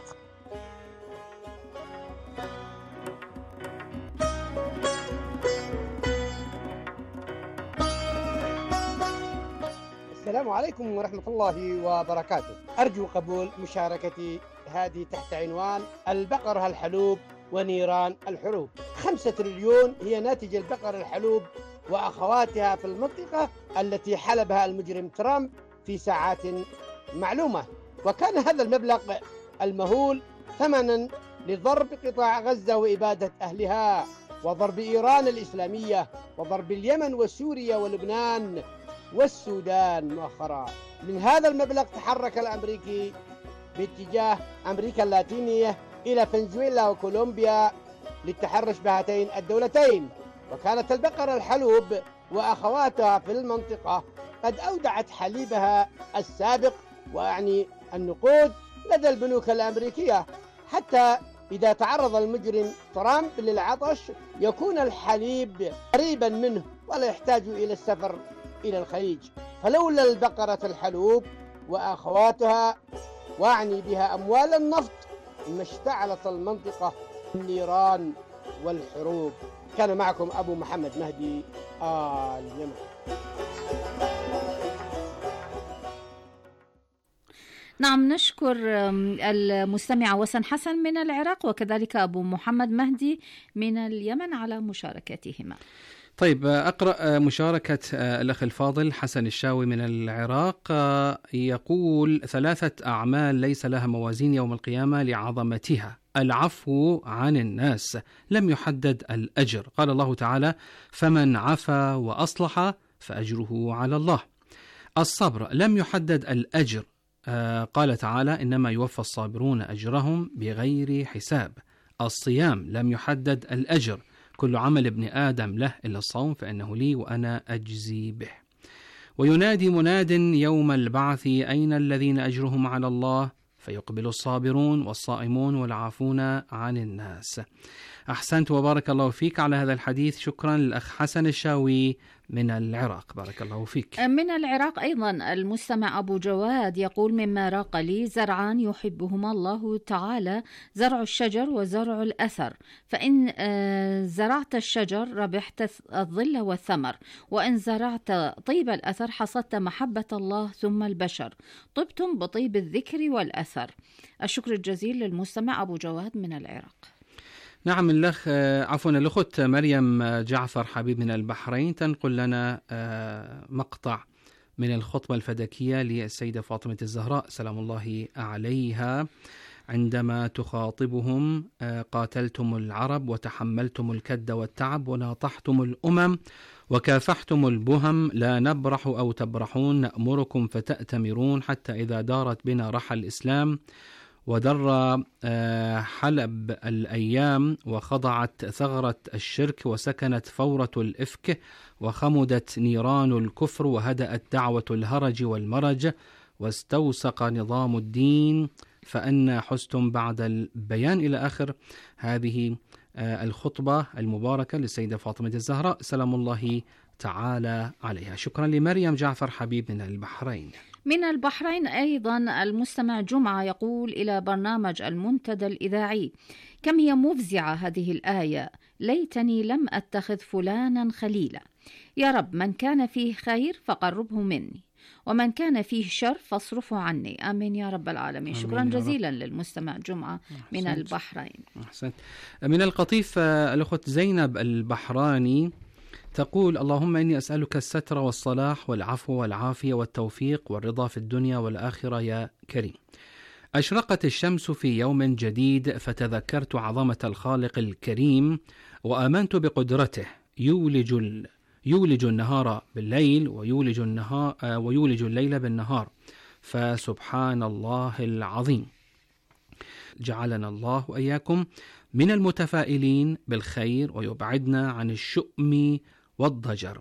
السلام عليكم ورحمة الله وبركاته. أرجو قبول مشاركتي هذه تحت عنوان البقر الحلوب ونيران الحروب. خمسة تريليون هي ناتج البقر الحلوب وأخواتها في المنطقة التي حلبها المجرم ترامب في ساعات معلومة. وكان هذا المبلغ المهول ثمنا لضرب قطاع غزة وإبادة أهلها، وضرب إيران الإسلامية، وضرب اليمن وسوريا ولبنان والسودان مؤخرا. من هذا المبلغ تحرك الأمريكي باتجاه أمريكا اللاتينية إلى فنزويلا وكولومبيا للتحرش بهاتين الدولتين. وكانت البقرة الحلوب وأخواتها في المنطقة قد أودعت حليبها السابق، ويعني النقود، لدى البنوك الأمريكية، حتى إذا تعرض المجرم ترامب للعطش يكون الحليب قريبا منه ولا يحتاج إلى السفر إلى الخليج. فلولا البقرة الحلوب وأخواتها، واعني بها أموال النفط، ما اشتعلت المنطقة النيران والحروب. كان معكم أبو محمد مهدي آل يمن. نعم، نشكر المستمع وسن حسن من العراق، وكذلك أبو محمد مهدي من اليمن على مشاركتهما. طيب، أقرأ مشاركة الأخ الفاضل حسن الشاوي من العراق. يقول: ثلاثة أعمال ليس لها موازين يوم القيامة لعظمتها: العفو عن الناس، لم يحدد الأجر، قال الله تعالى: فمن عفا وأصلح فأجره على الله. الصبر، لم يحدد الأجر، قال تعالى: إنما يوفى الصابرون أجرهم بغير حساب. الصيام، لم يحدد الأجر، كل عمل ابن آدم له إلا الصوم فإنه لي وأنا أجزي به. وينادي مناد يوم البعث أين الذين أجرهم على الله فيقبل الصابرون والصائمون والعافون عن الناس. أحسنت وبارك الله فيك على هذا الحديث. شكرا للأخ حسن الشاوي من العراق، بارك الله فيك. من العراق أيضا المستمع أبو جواد يقول مما راق لي زرعان يحبهما الله تعالى، زرع الشجر وزرع الأثر، فإن زرعت الشجر ربحت الظل والثمر، وإن زرعت طيب الأثر حصدت محبة الله ثم البشر، طبتم بطيب الذكر والأثر. الشكر الجزيل للمستمع أبو جواد من العراق. نعم، الأخ عفوا الأخت مريم جعفر حبيب من البحرين تنقل لنا مقطع من الخطبة الفدكية للسيدة فاطمة الزهراء سلام الله عليها عندما تخاطبهم: قاتلتم العرب وتحملتم الكد والتعب وناطحتم الأمم وكافحتم البهم، لا نبرح أو تبرحون، نأمركم فتأتمرون، حتى إذا دارت بنا رحى الإسلام ودر حلب الأيام وخضعت ثغرة الشرك وسكنت فورة الإفك وخمدت نيران الكفر وهدأت دعوة الهرج والمرج واستوسق نظام الدين، فأنا حستم بعد البيان، إلى آخر هذه الخطبة المباركة للسيدة فاطمة الزهراء سلام الله تعالى عليها. شكرا لمريم جعفر حبيب من البحرين. من البحرين أيضا المستمع جمعة يقول إلى برنامج المنتدى الإذاعي: كم هي مفزعة هذه الآية، ليتني لم أتخذ فلانا خليلا، يا رب من كان فيه خير فقربه مني ومن كان فيه شر فاصرفه عني، آمين يا رب العالمين. شكرا جزيلا للمستمع جمعة من أحسنت. البحرين. أحسنت. من القطيف الأخت زينب البحراني تقول: اللهم إني أسألك الستر والصلاح والعفو والعافية والتوفيق والرضا في الدنيا والآخرة يا كريم. أشرقت الشمس في يوم جديد فتذكرت عظمة الخالق الكريم وآمنت بقدرته، يولج ال... يولج النهار بالليل ويولج النهار ويولج الليل بالنهار، فسبحان الله العظيم. جعلنا الله وإياكم من المتفائلين بالخير ويبعدنا عن الشؤم والضجر.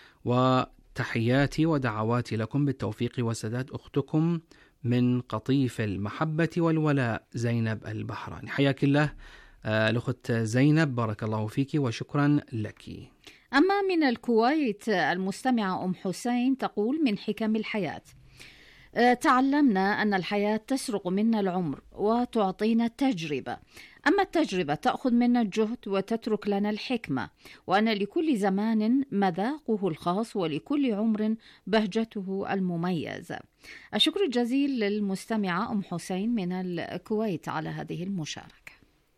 وتحياتي ودعواتي لكم بالتوفيق والسداد، أختكم من قطيف المحبة والولاء زينب البحراني. حياك الله الأخت زينب، بارك الله فيك وشكرا لك. أما من الكويت المستمعة أم حسين تقول من حكم الحياة: تعلمنا أن الحياة تسرق منا العمر وتعطينا التجربة، أما التجربة تأخذ منا الجهد وتترك لنا الحكمة، وأن لكل زمان مذاقه الخاص ولكل عمر بهجته المميزة. الشكر الجزيل للمستمعة أم حسين من الكويت على هذه المشاركة.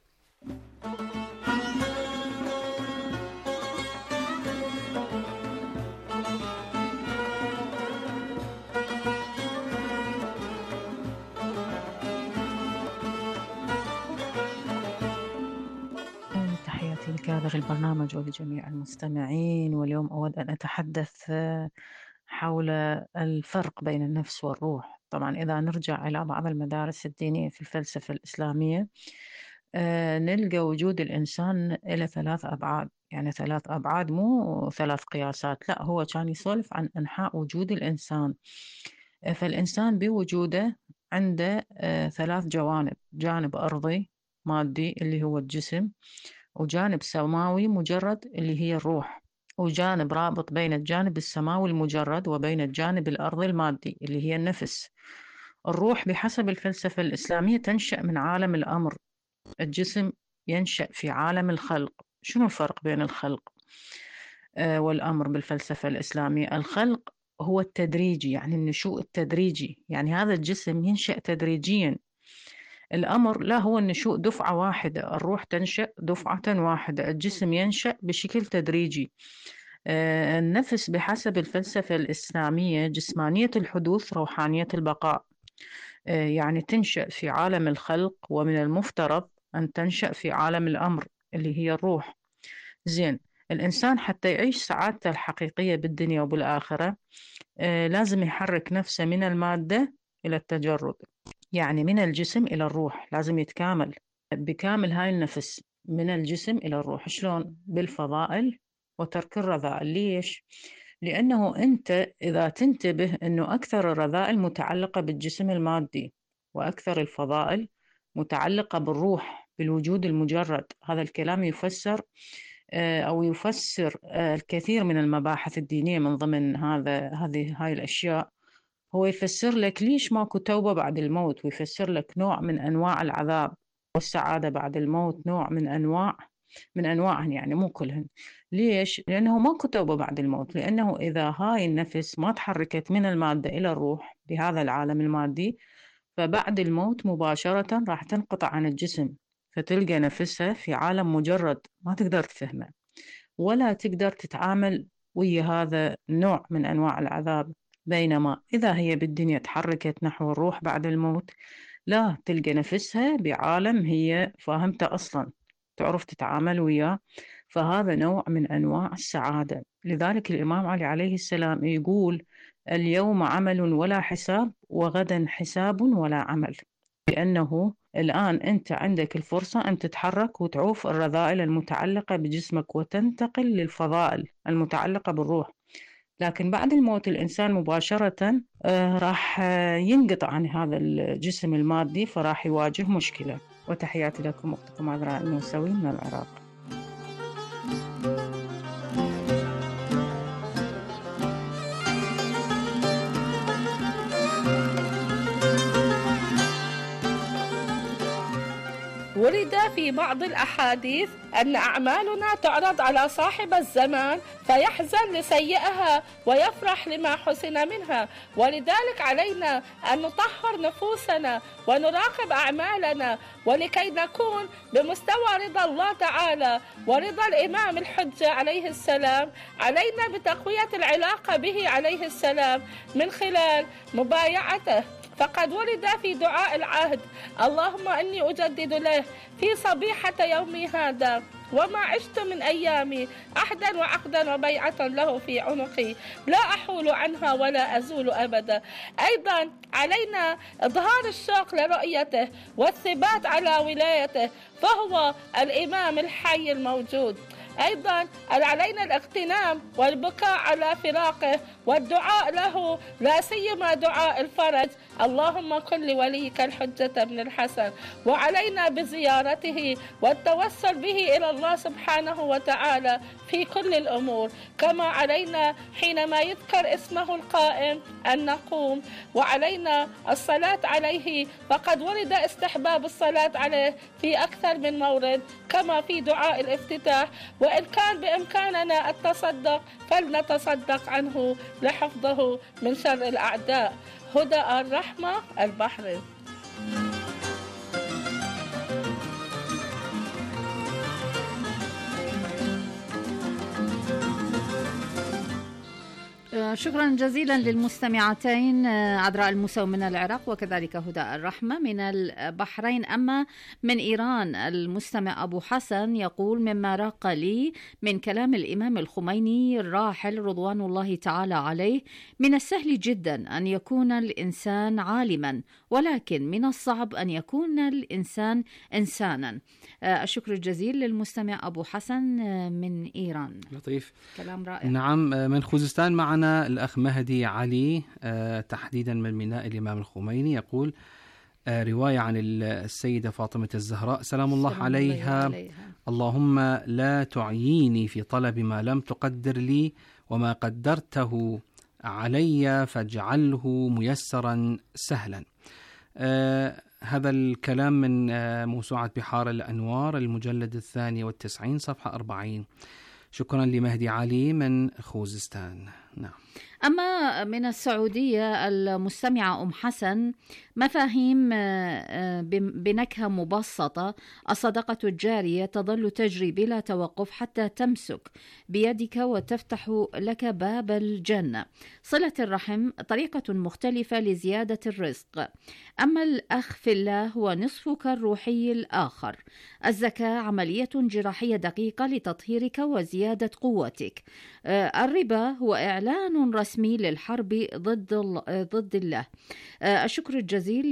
لكادر البرنامج ولجميع المستمعين. واليوم أود أن أتحدث حول الفرق بين النفس والروح. طبعا إذا نرجع إلى بعض المدارس الدينية في الفلسفة الإسلامية نلقى وجود الإنسان إلى ثلاث أبعاد، يعني ثلاث أبعاد مو ثلاث قياسات، لا، هو كان يسولف عن أنحاء وجود الإنسان. فالإنسان بوجوده عنده ثلاث جوانب: جانب أرضي مادي اللي هو الجسم، وجانب سماوي مجرد اللي هي الروح، وجانب رابط بين الجانب السماوي المجرد وبين الجانب الأرضي المادي اللي هي النفس. الروح بحسب الفلسفة الإسلامية تنشأ من عالم الأمر، الجسم ينشأ في عالم الخلق. شنو الفرق بين الخلق آه والأمر بالفلسفة الإسلامية؟ الخلق هو التدريجي، يعني النشوء التدريجي، يعني هذا الجسم ينشأ تدريجيا. الأمر لا، هو النشوء دفعة واحدة، الروح تنشأ دفعة واحدة، الجسم ينشأ بشكل تدريجي. آه النفس بحسب الفلسفة الإسلامية جسمانية الحدوث روحانية البقاء، آه يعني تنشأ في عالم الخلق، ومن المفترض أن تنشأ في عالم الأمر اللي هي الروح. زين، الإنسان حتى يعيش سعادته الحقيقية بالدنيا وبالآخرة آه لازم يحرك نفسه من المادة إلى التجرد، يعني من الجسم إلى الروح، لازم يتكامل بكامل هاي النفس. من الجسم إلى الروح. شلون؟ بالفضائل وترك الرذائل. ليش؟ لأنه أنت إذا تنتبه أنه أكثر الرذائل متعلقة بالجسم المادي وأكثر الفضائل متعلقة بالروح، بالوجود المجرد. هذا الكلام يفسر أو يفسر الكثير من المباحث الدينية من ضمن هذا هذه هاي الأشياء. هو يفسر لك ليش ماكو توبة بعد الموت، ويفسر لك نوع من أنواع العذاب والسعادة بعد الموت، نوع من أنواع من أنواعهن، يعني مو كلهن. ليش؟ لأنه ماكو توبة بعد الموت. لأنه إذا هاي النفس ما تحركت من المادة إلى الروح بهذا العالم المادي، فبعد الموت مباشرة راح تنقطع عن الجسم، فتلقى نفسها في عالم مجرد ما تقدر تفهمه ولا تقدر تتعامل ويا هذا النوع من أنواع العذاب. بينما إذا هي بالدنيا تحركت نحو الروح بعد الموت، لا، تلقى نفسها بعالم هي فاهمته أصلا، تعرف تتعامل وياه. فهذا نوع من أنواع السعادة. لذلك الإمام علي عليه السلام يقول: اليوم عمل ولا حساب، وغدا حساب ولا عمل. لأنه الآن أنت عندك الفرصة أن تتحرك وتعوف الرذائل المتعلقة بجسمك وتنتقل للفضائل المتعلقة بالروح. لكن بعد الموت الإنسان مباشرة آه راح آه ينقطع عن هذا الجسم المادي، فراح يواجه مشكلة. وتحياتي لكم أختكم عذراء الموسوي من العراق. ورد في بعض الأحاديث أن أعمالنا تعرض على صاحب الزمان فيحزن لسيئها ويفرح لما حسن منها، ولذلك علينا أن نطهر نفوسنا ونراقب أعمالنا، ولكي نكون بمستوى رضا الله تعالى ورضا الإمام الحجة عليه السلام. علينا بتقوية العلاقة به عليه السلام من خلال مبايعته. فقد ورد في دعاء العهد: اللهم إني أجدد له في صبيحة يومي هذا وما عشت من أيامي عهدا وعقدا وبيعة له في عنقي لا أحول عنها ولا أزول أبدا. أيضا علينا إظهار الشوق لرؤيته والثبات على ولايته، فهو الإمام الحي الموجود. أيضا علينا الاغتنام والبكاء على فراقه والدعاء له، لا سيما دعاء الفرج: اللهم كن لوليك الحجة بن الحسن. وعلينا بزيارته والتوسل به إلى الله سبحانه وتعالى في كل الأمور. كما علينا حينما يذكر اسمه القائم أن نقوم، وعلينا الصلاة عليه، فقد ورد استحباب الصلاة عليه في أكثر من مورد كما في دعاء الافتتاح. وإن كان بإمكاننا التصدق فلنتصدق عنه لحفظه من شر الأعداء. هدى الرحمة، البحرين. شكرا جزيلا للمستمعتين عذراء الموسوي من العراق وكذلك هدى الرحمة من البحرين. أما من إيران المستمع أبو حسن يقول: مما راق لي من كلام الإمام الخميني الراحل رضوان الله تعالى عليه، من السهل جدا أن يكون الإنسان عالما، ولكن من الصعب أن يكون الإنسان إنسانا. الشكر الجزيل للمستمع أبو حسن من إيران. لطيف، كلام رائع. نعم، من خوزستان معنا الأخ مهدي علي تحديدا من ميناء الإمام الخميني، يقول: رواية عن السيدة فاطمة الزهراء سلام الله سلام عليها. عليها اللهم لا تعييني في طلب ما لم تقدر لي، وما قدرته علي فاجعله ميسرا سهلا. آه هذا الكلام من آه موسوعة بحار الأنوار المجلد الثاني والتسعين صفحة أربعين. شكرا لمهدي علي من خوزستان. نعم. أما من السعودية المستمعة أم حسن: مفاهيم بنكهة مبسطة. الصدقة الجارية تظل تجري بلا توقف حتى تمسك بيدك وتفتح لك باب الجنة. صلة الرحم طريقة مختلفة لزيادة الرزق. أما الأخ في الله هو نصفك الروحي الآخر. الزكاة عملية جراحية دقيقة لتطهيرك وزيادة قوتك. الربا هو إعلان إعلان رسمي للحرب ضد ضد الله. الشكر الجزيل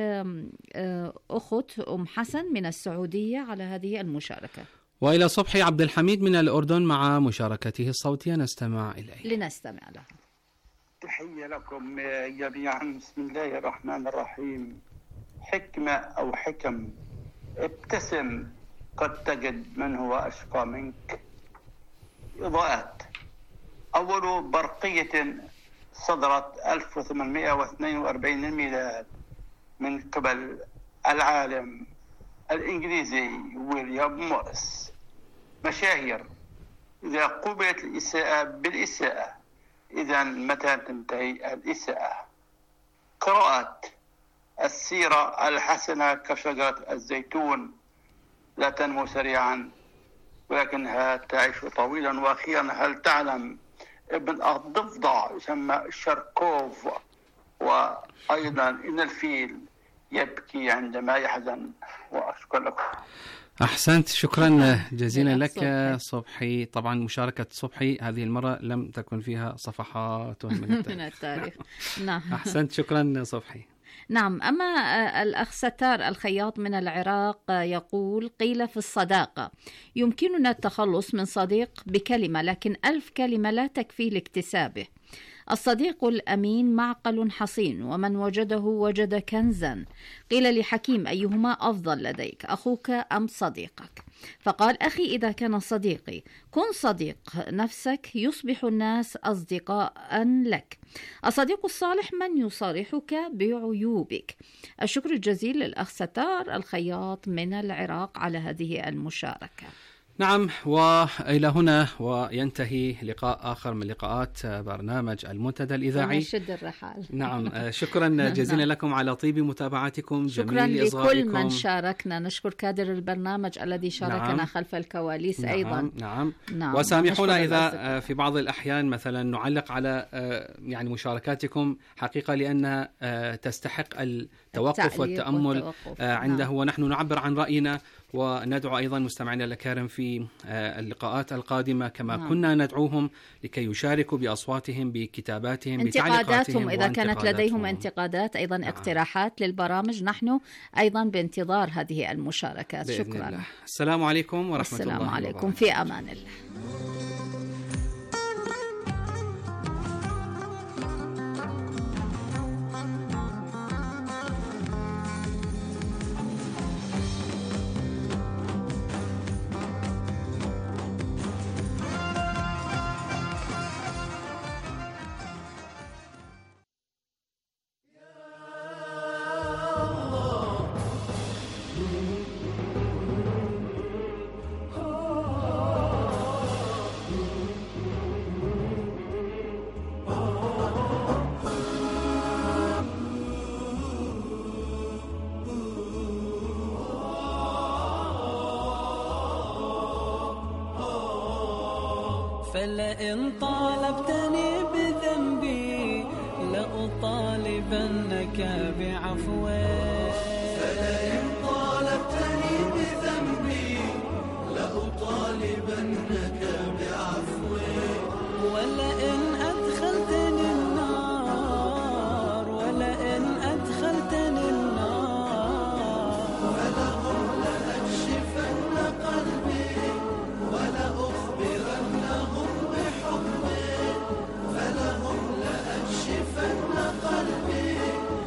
للأخت أم حسن من السعودية على هذه المشاركة. وإلى صبحي عبد الحميد من الأردن مع مشاركته الصوتية، نستمع إليه. لنستمع له. تحية لكم جميعا. بسم الله الرحمن الرحيم. حكمة أو حكم. ابتسم قد تجد من هو أشقى منك. إضاءات. أول برقية صدرت ألف وثمانمائة واثنين وأربعين للميلاد من قبل العالم الإنجليزي ويليام موريس. مشاهير: إذا قبلت الإساءة بالإساءة، إذا متى تنتهي الإساءة؟ قراءات. السيرة الحسنة كشجرة الزيتون، لا تنمو سريعا ولكنها تعيش طويلا. وأخيرا، هل تعلم ابن الضفدع يسمى شاركوف؟ وأيضا إن الفيل يبكي عندما يحزن. وأشكر لكم. أحسنت، شكرا جزيلا لك صبحي. طبعا مشاركة صبحي هذه المرة لم تكن فيها صفحات من التاريخ. نعم، أحسنت، شكرا صبحي. نعم. أما الأخ ستار الخياط من العراق يقول: قيل في الصداقة يمكننا التخلص من صديق بكلمة، لكن ألف كلمة لا تكفي لاكتسابه. الصديق الأمين معقل حصين، ومن وجده وجد كنزا. قيل لحكيم: أيهما أفضل لديك، أخوك أم صديقك؟ فقال: أخي إذا كان صديقي. كن صديق نفسك يصبح الناس أصدقاء لك. الصديق الصالح من يصارحك بعيوبك. الشكر الجزيل للأخ ستار الخياط من العراق على هذه المشاركة. نعم، وإلى هنا وينتهي لقاء آخر من لقاءات برنامج المنتدى الإذاعي. شد الرحال. نعم، شكرا جزيلا لكم على طيب متابعتكم. شكرا جميل لكل من شاركنا. نشكر كادر البرنامج الذي شاركنا نعم. خلف الكواليس. نعم. أيضا نعم. نعم. وسامحونا إذا في بعض الأحيان مثلا نعلق على يعني مشاركاتكم، حقيقة لأنها تستحق التوقف والتأمل عنده، نعم. ونحن نعبر عن رأينا، وندعو أيضا مستمعينا الكرام في اللقاءات القادمة كما نعم. كنا ندعوهم لكي يشاركوا بأصواتهم، بكتاباتهم، انتقاداتهم إذا كانت لديهم انتقادات، أيضا نعم. اقتراحات للبرامج. نحن أيضا بانتظار هذه المشاركات. شكرا. الله. السلام عليكم ورحمة السلام الله السلام عليكم وبركاته. في أمان الله. فلئن طالبتني بذنبي لأطالبنك بعفوه. فلئن طالبتني بذنبي لأطالبنك بعفوه. ولئن أدخلتني النار ولئن أدخلتني النار فلهم لأكشفن قلبي ولأخبرنهم بحبي. فلهم لأكشفن قلبي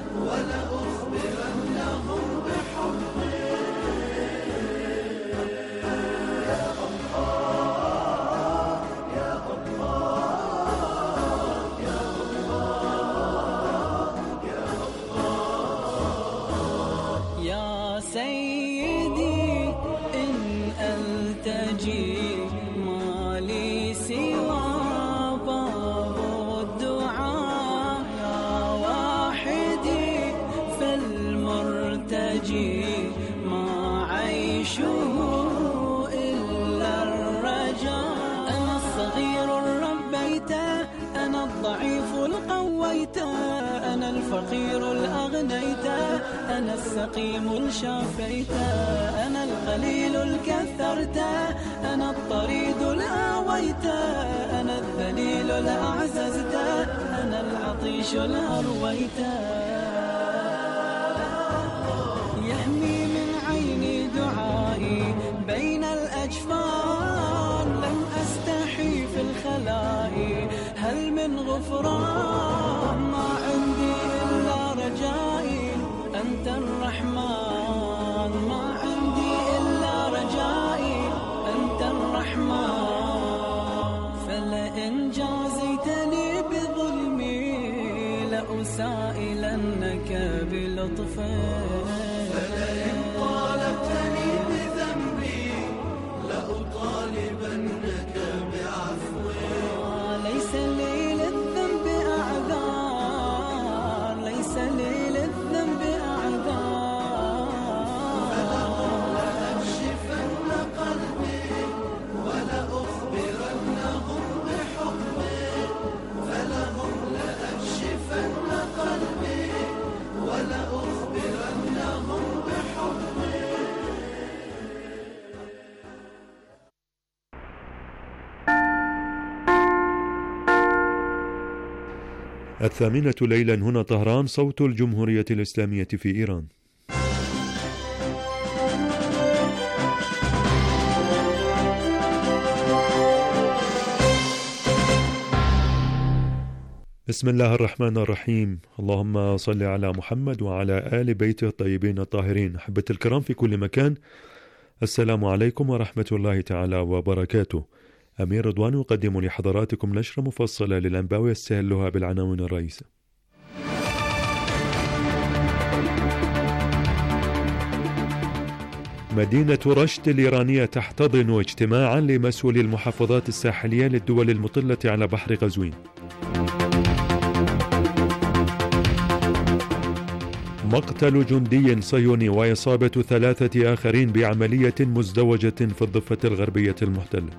ولأخبرنهم بحبي. يا الله يا الله يا الله يا الله. يا سيدي إن ألتجي ما لي سوى باب الدعاء. يا واحدي فالمرتجي ما عيشه إلا الرجاء. أنا الصغير ربيته، أنا الضعيف القويته، أنا الفقير الأغنيته، أنا السقيم الشافيته، أنا القليل الكثرته، أنا الطريد الآويته، أنا الذليل ولا أعززته أنا العطيش لا رويته يحمي من عيني دعائي بين الأجفان لم أستحي في الخلائي هل من غفران ما عندي إلا رجائي أنت الرحمن ما عندي إلا رجائي أنت الرحمن فلئن جازيتني بظلمي لأسائلنك بلطفك فلئن طالبتني بذنبي لأطالبنك بعفوك ليس لي للذنب أعذار ليس لي للذنب أعذار لأكشفن قلبي ولأخبرنهم بحكمك فلهم لأكشفن قلبي ولأخبرنهم بحكمك. الثامنة ليلا هنا طهران، صوت الجمهورية الإسلامية في إيران. بسم الله الرحمن الرحيم. اللهم صل على محمد وعلى آل بيته الطيبين الطاهرين. أحبة الكرام في كل مكان، السلام عليكم ورحمة الله تعالى وبركاته. أمير رضوان يقدم لحضراتكم نشرة مفصلة للأنباء ويستهلها بالعناوين الرئيسة. مدينة رشت الإيرانية تحتضن اجتماعا لمسؤولي المحافظات الساحلية للدول المطلة على بحر قزوين. مقتل جندي صهيوني وإصابة ثلاثة آخرين بعملية مزدوجة في الضفة الغربية المحتلة.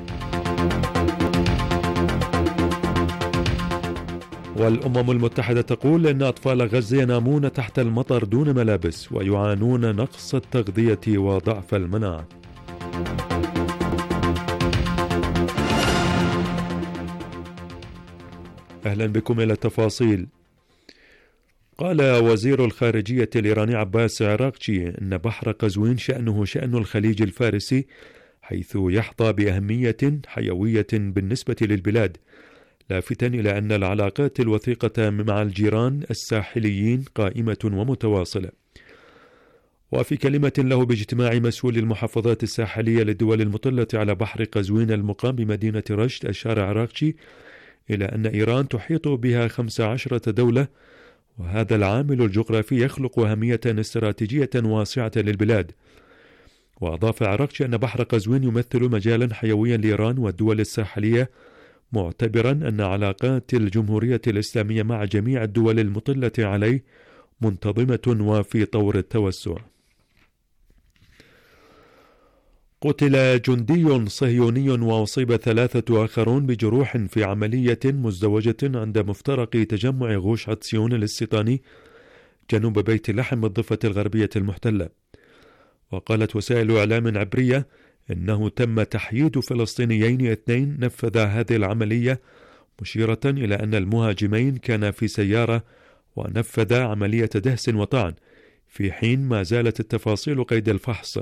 والأمم المتحدة تقول إن أطفال غزة ينامون تحت المطر دون ملابس ويعانون نقص التغذية وضعف المناعة. أهلا بكم إلى التفاصيل. قال وزير الخارجية الإيراني عباس عراقچي إن بحر قزوين شأنه شأن الخليج الفارسي، حيث يحظى بأهمية حيوية بالنسبة للبلاد، لافتا إلى أن العلاقات الوثيقة مع الجيران الساحليين قائمة ومتواصلة. وفي كلمة له باجتماع مسؤولي المحافظات الساحلية للدول المطلة على بحر قزوين المقام بمدينة رشت، أشار عراقچي إلى أن إيران تحيط بها خمس عشرة دولة، وهذا العامل الجغرافي يخلق أهمية استراتيجية واسعة للبلاد. وأضاف عراقچي أن بحر قزوين يمثل مجالا حيويا لإيران والدول الساحلية، معتبرا أن علاقات الجمهورية الإسلامية مع جميع الدول المطلة عليه منتظمة وفي طور التوسع. قتل جندي صهيوني وأصيب ثلاثة آخرون بجروح في عملية مزدوجة عند مفترق تجمع غوش عطسيون الاستيطاني جنوب بيت لحم بالضفة الغربية المحتلة. وقالت وسائل إعلام عبرية إنه تم تحييد فلسطينيين اثنين نفذا هذه العملية، مشيرة إلى أن المهاجمين كانا في سيارة ونفذا عملية دهس وطعن، في حين ما زالت التفاصيل قيد الفحص.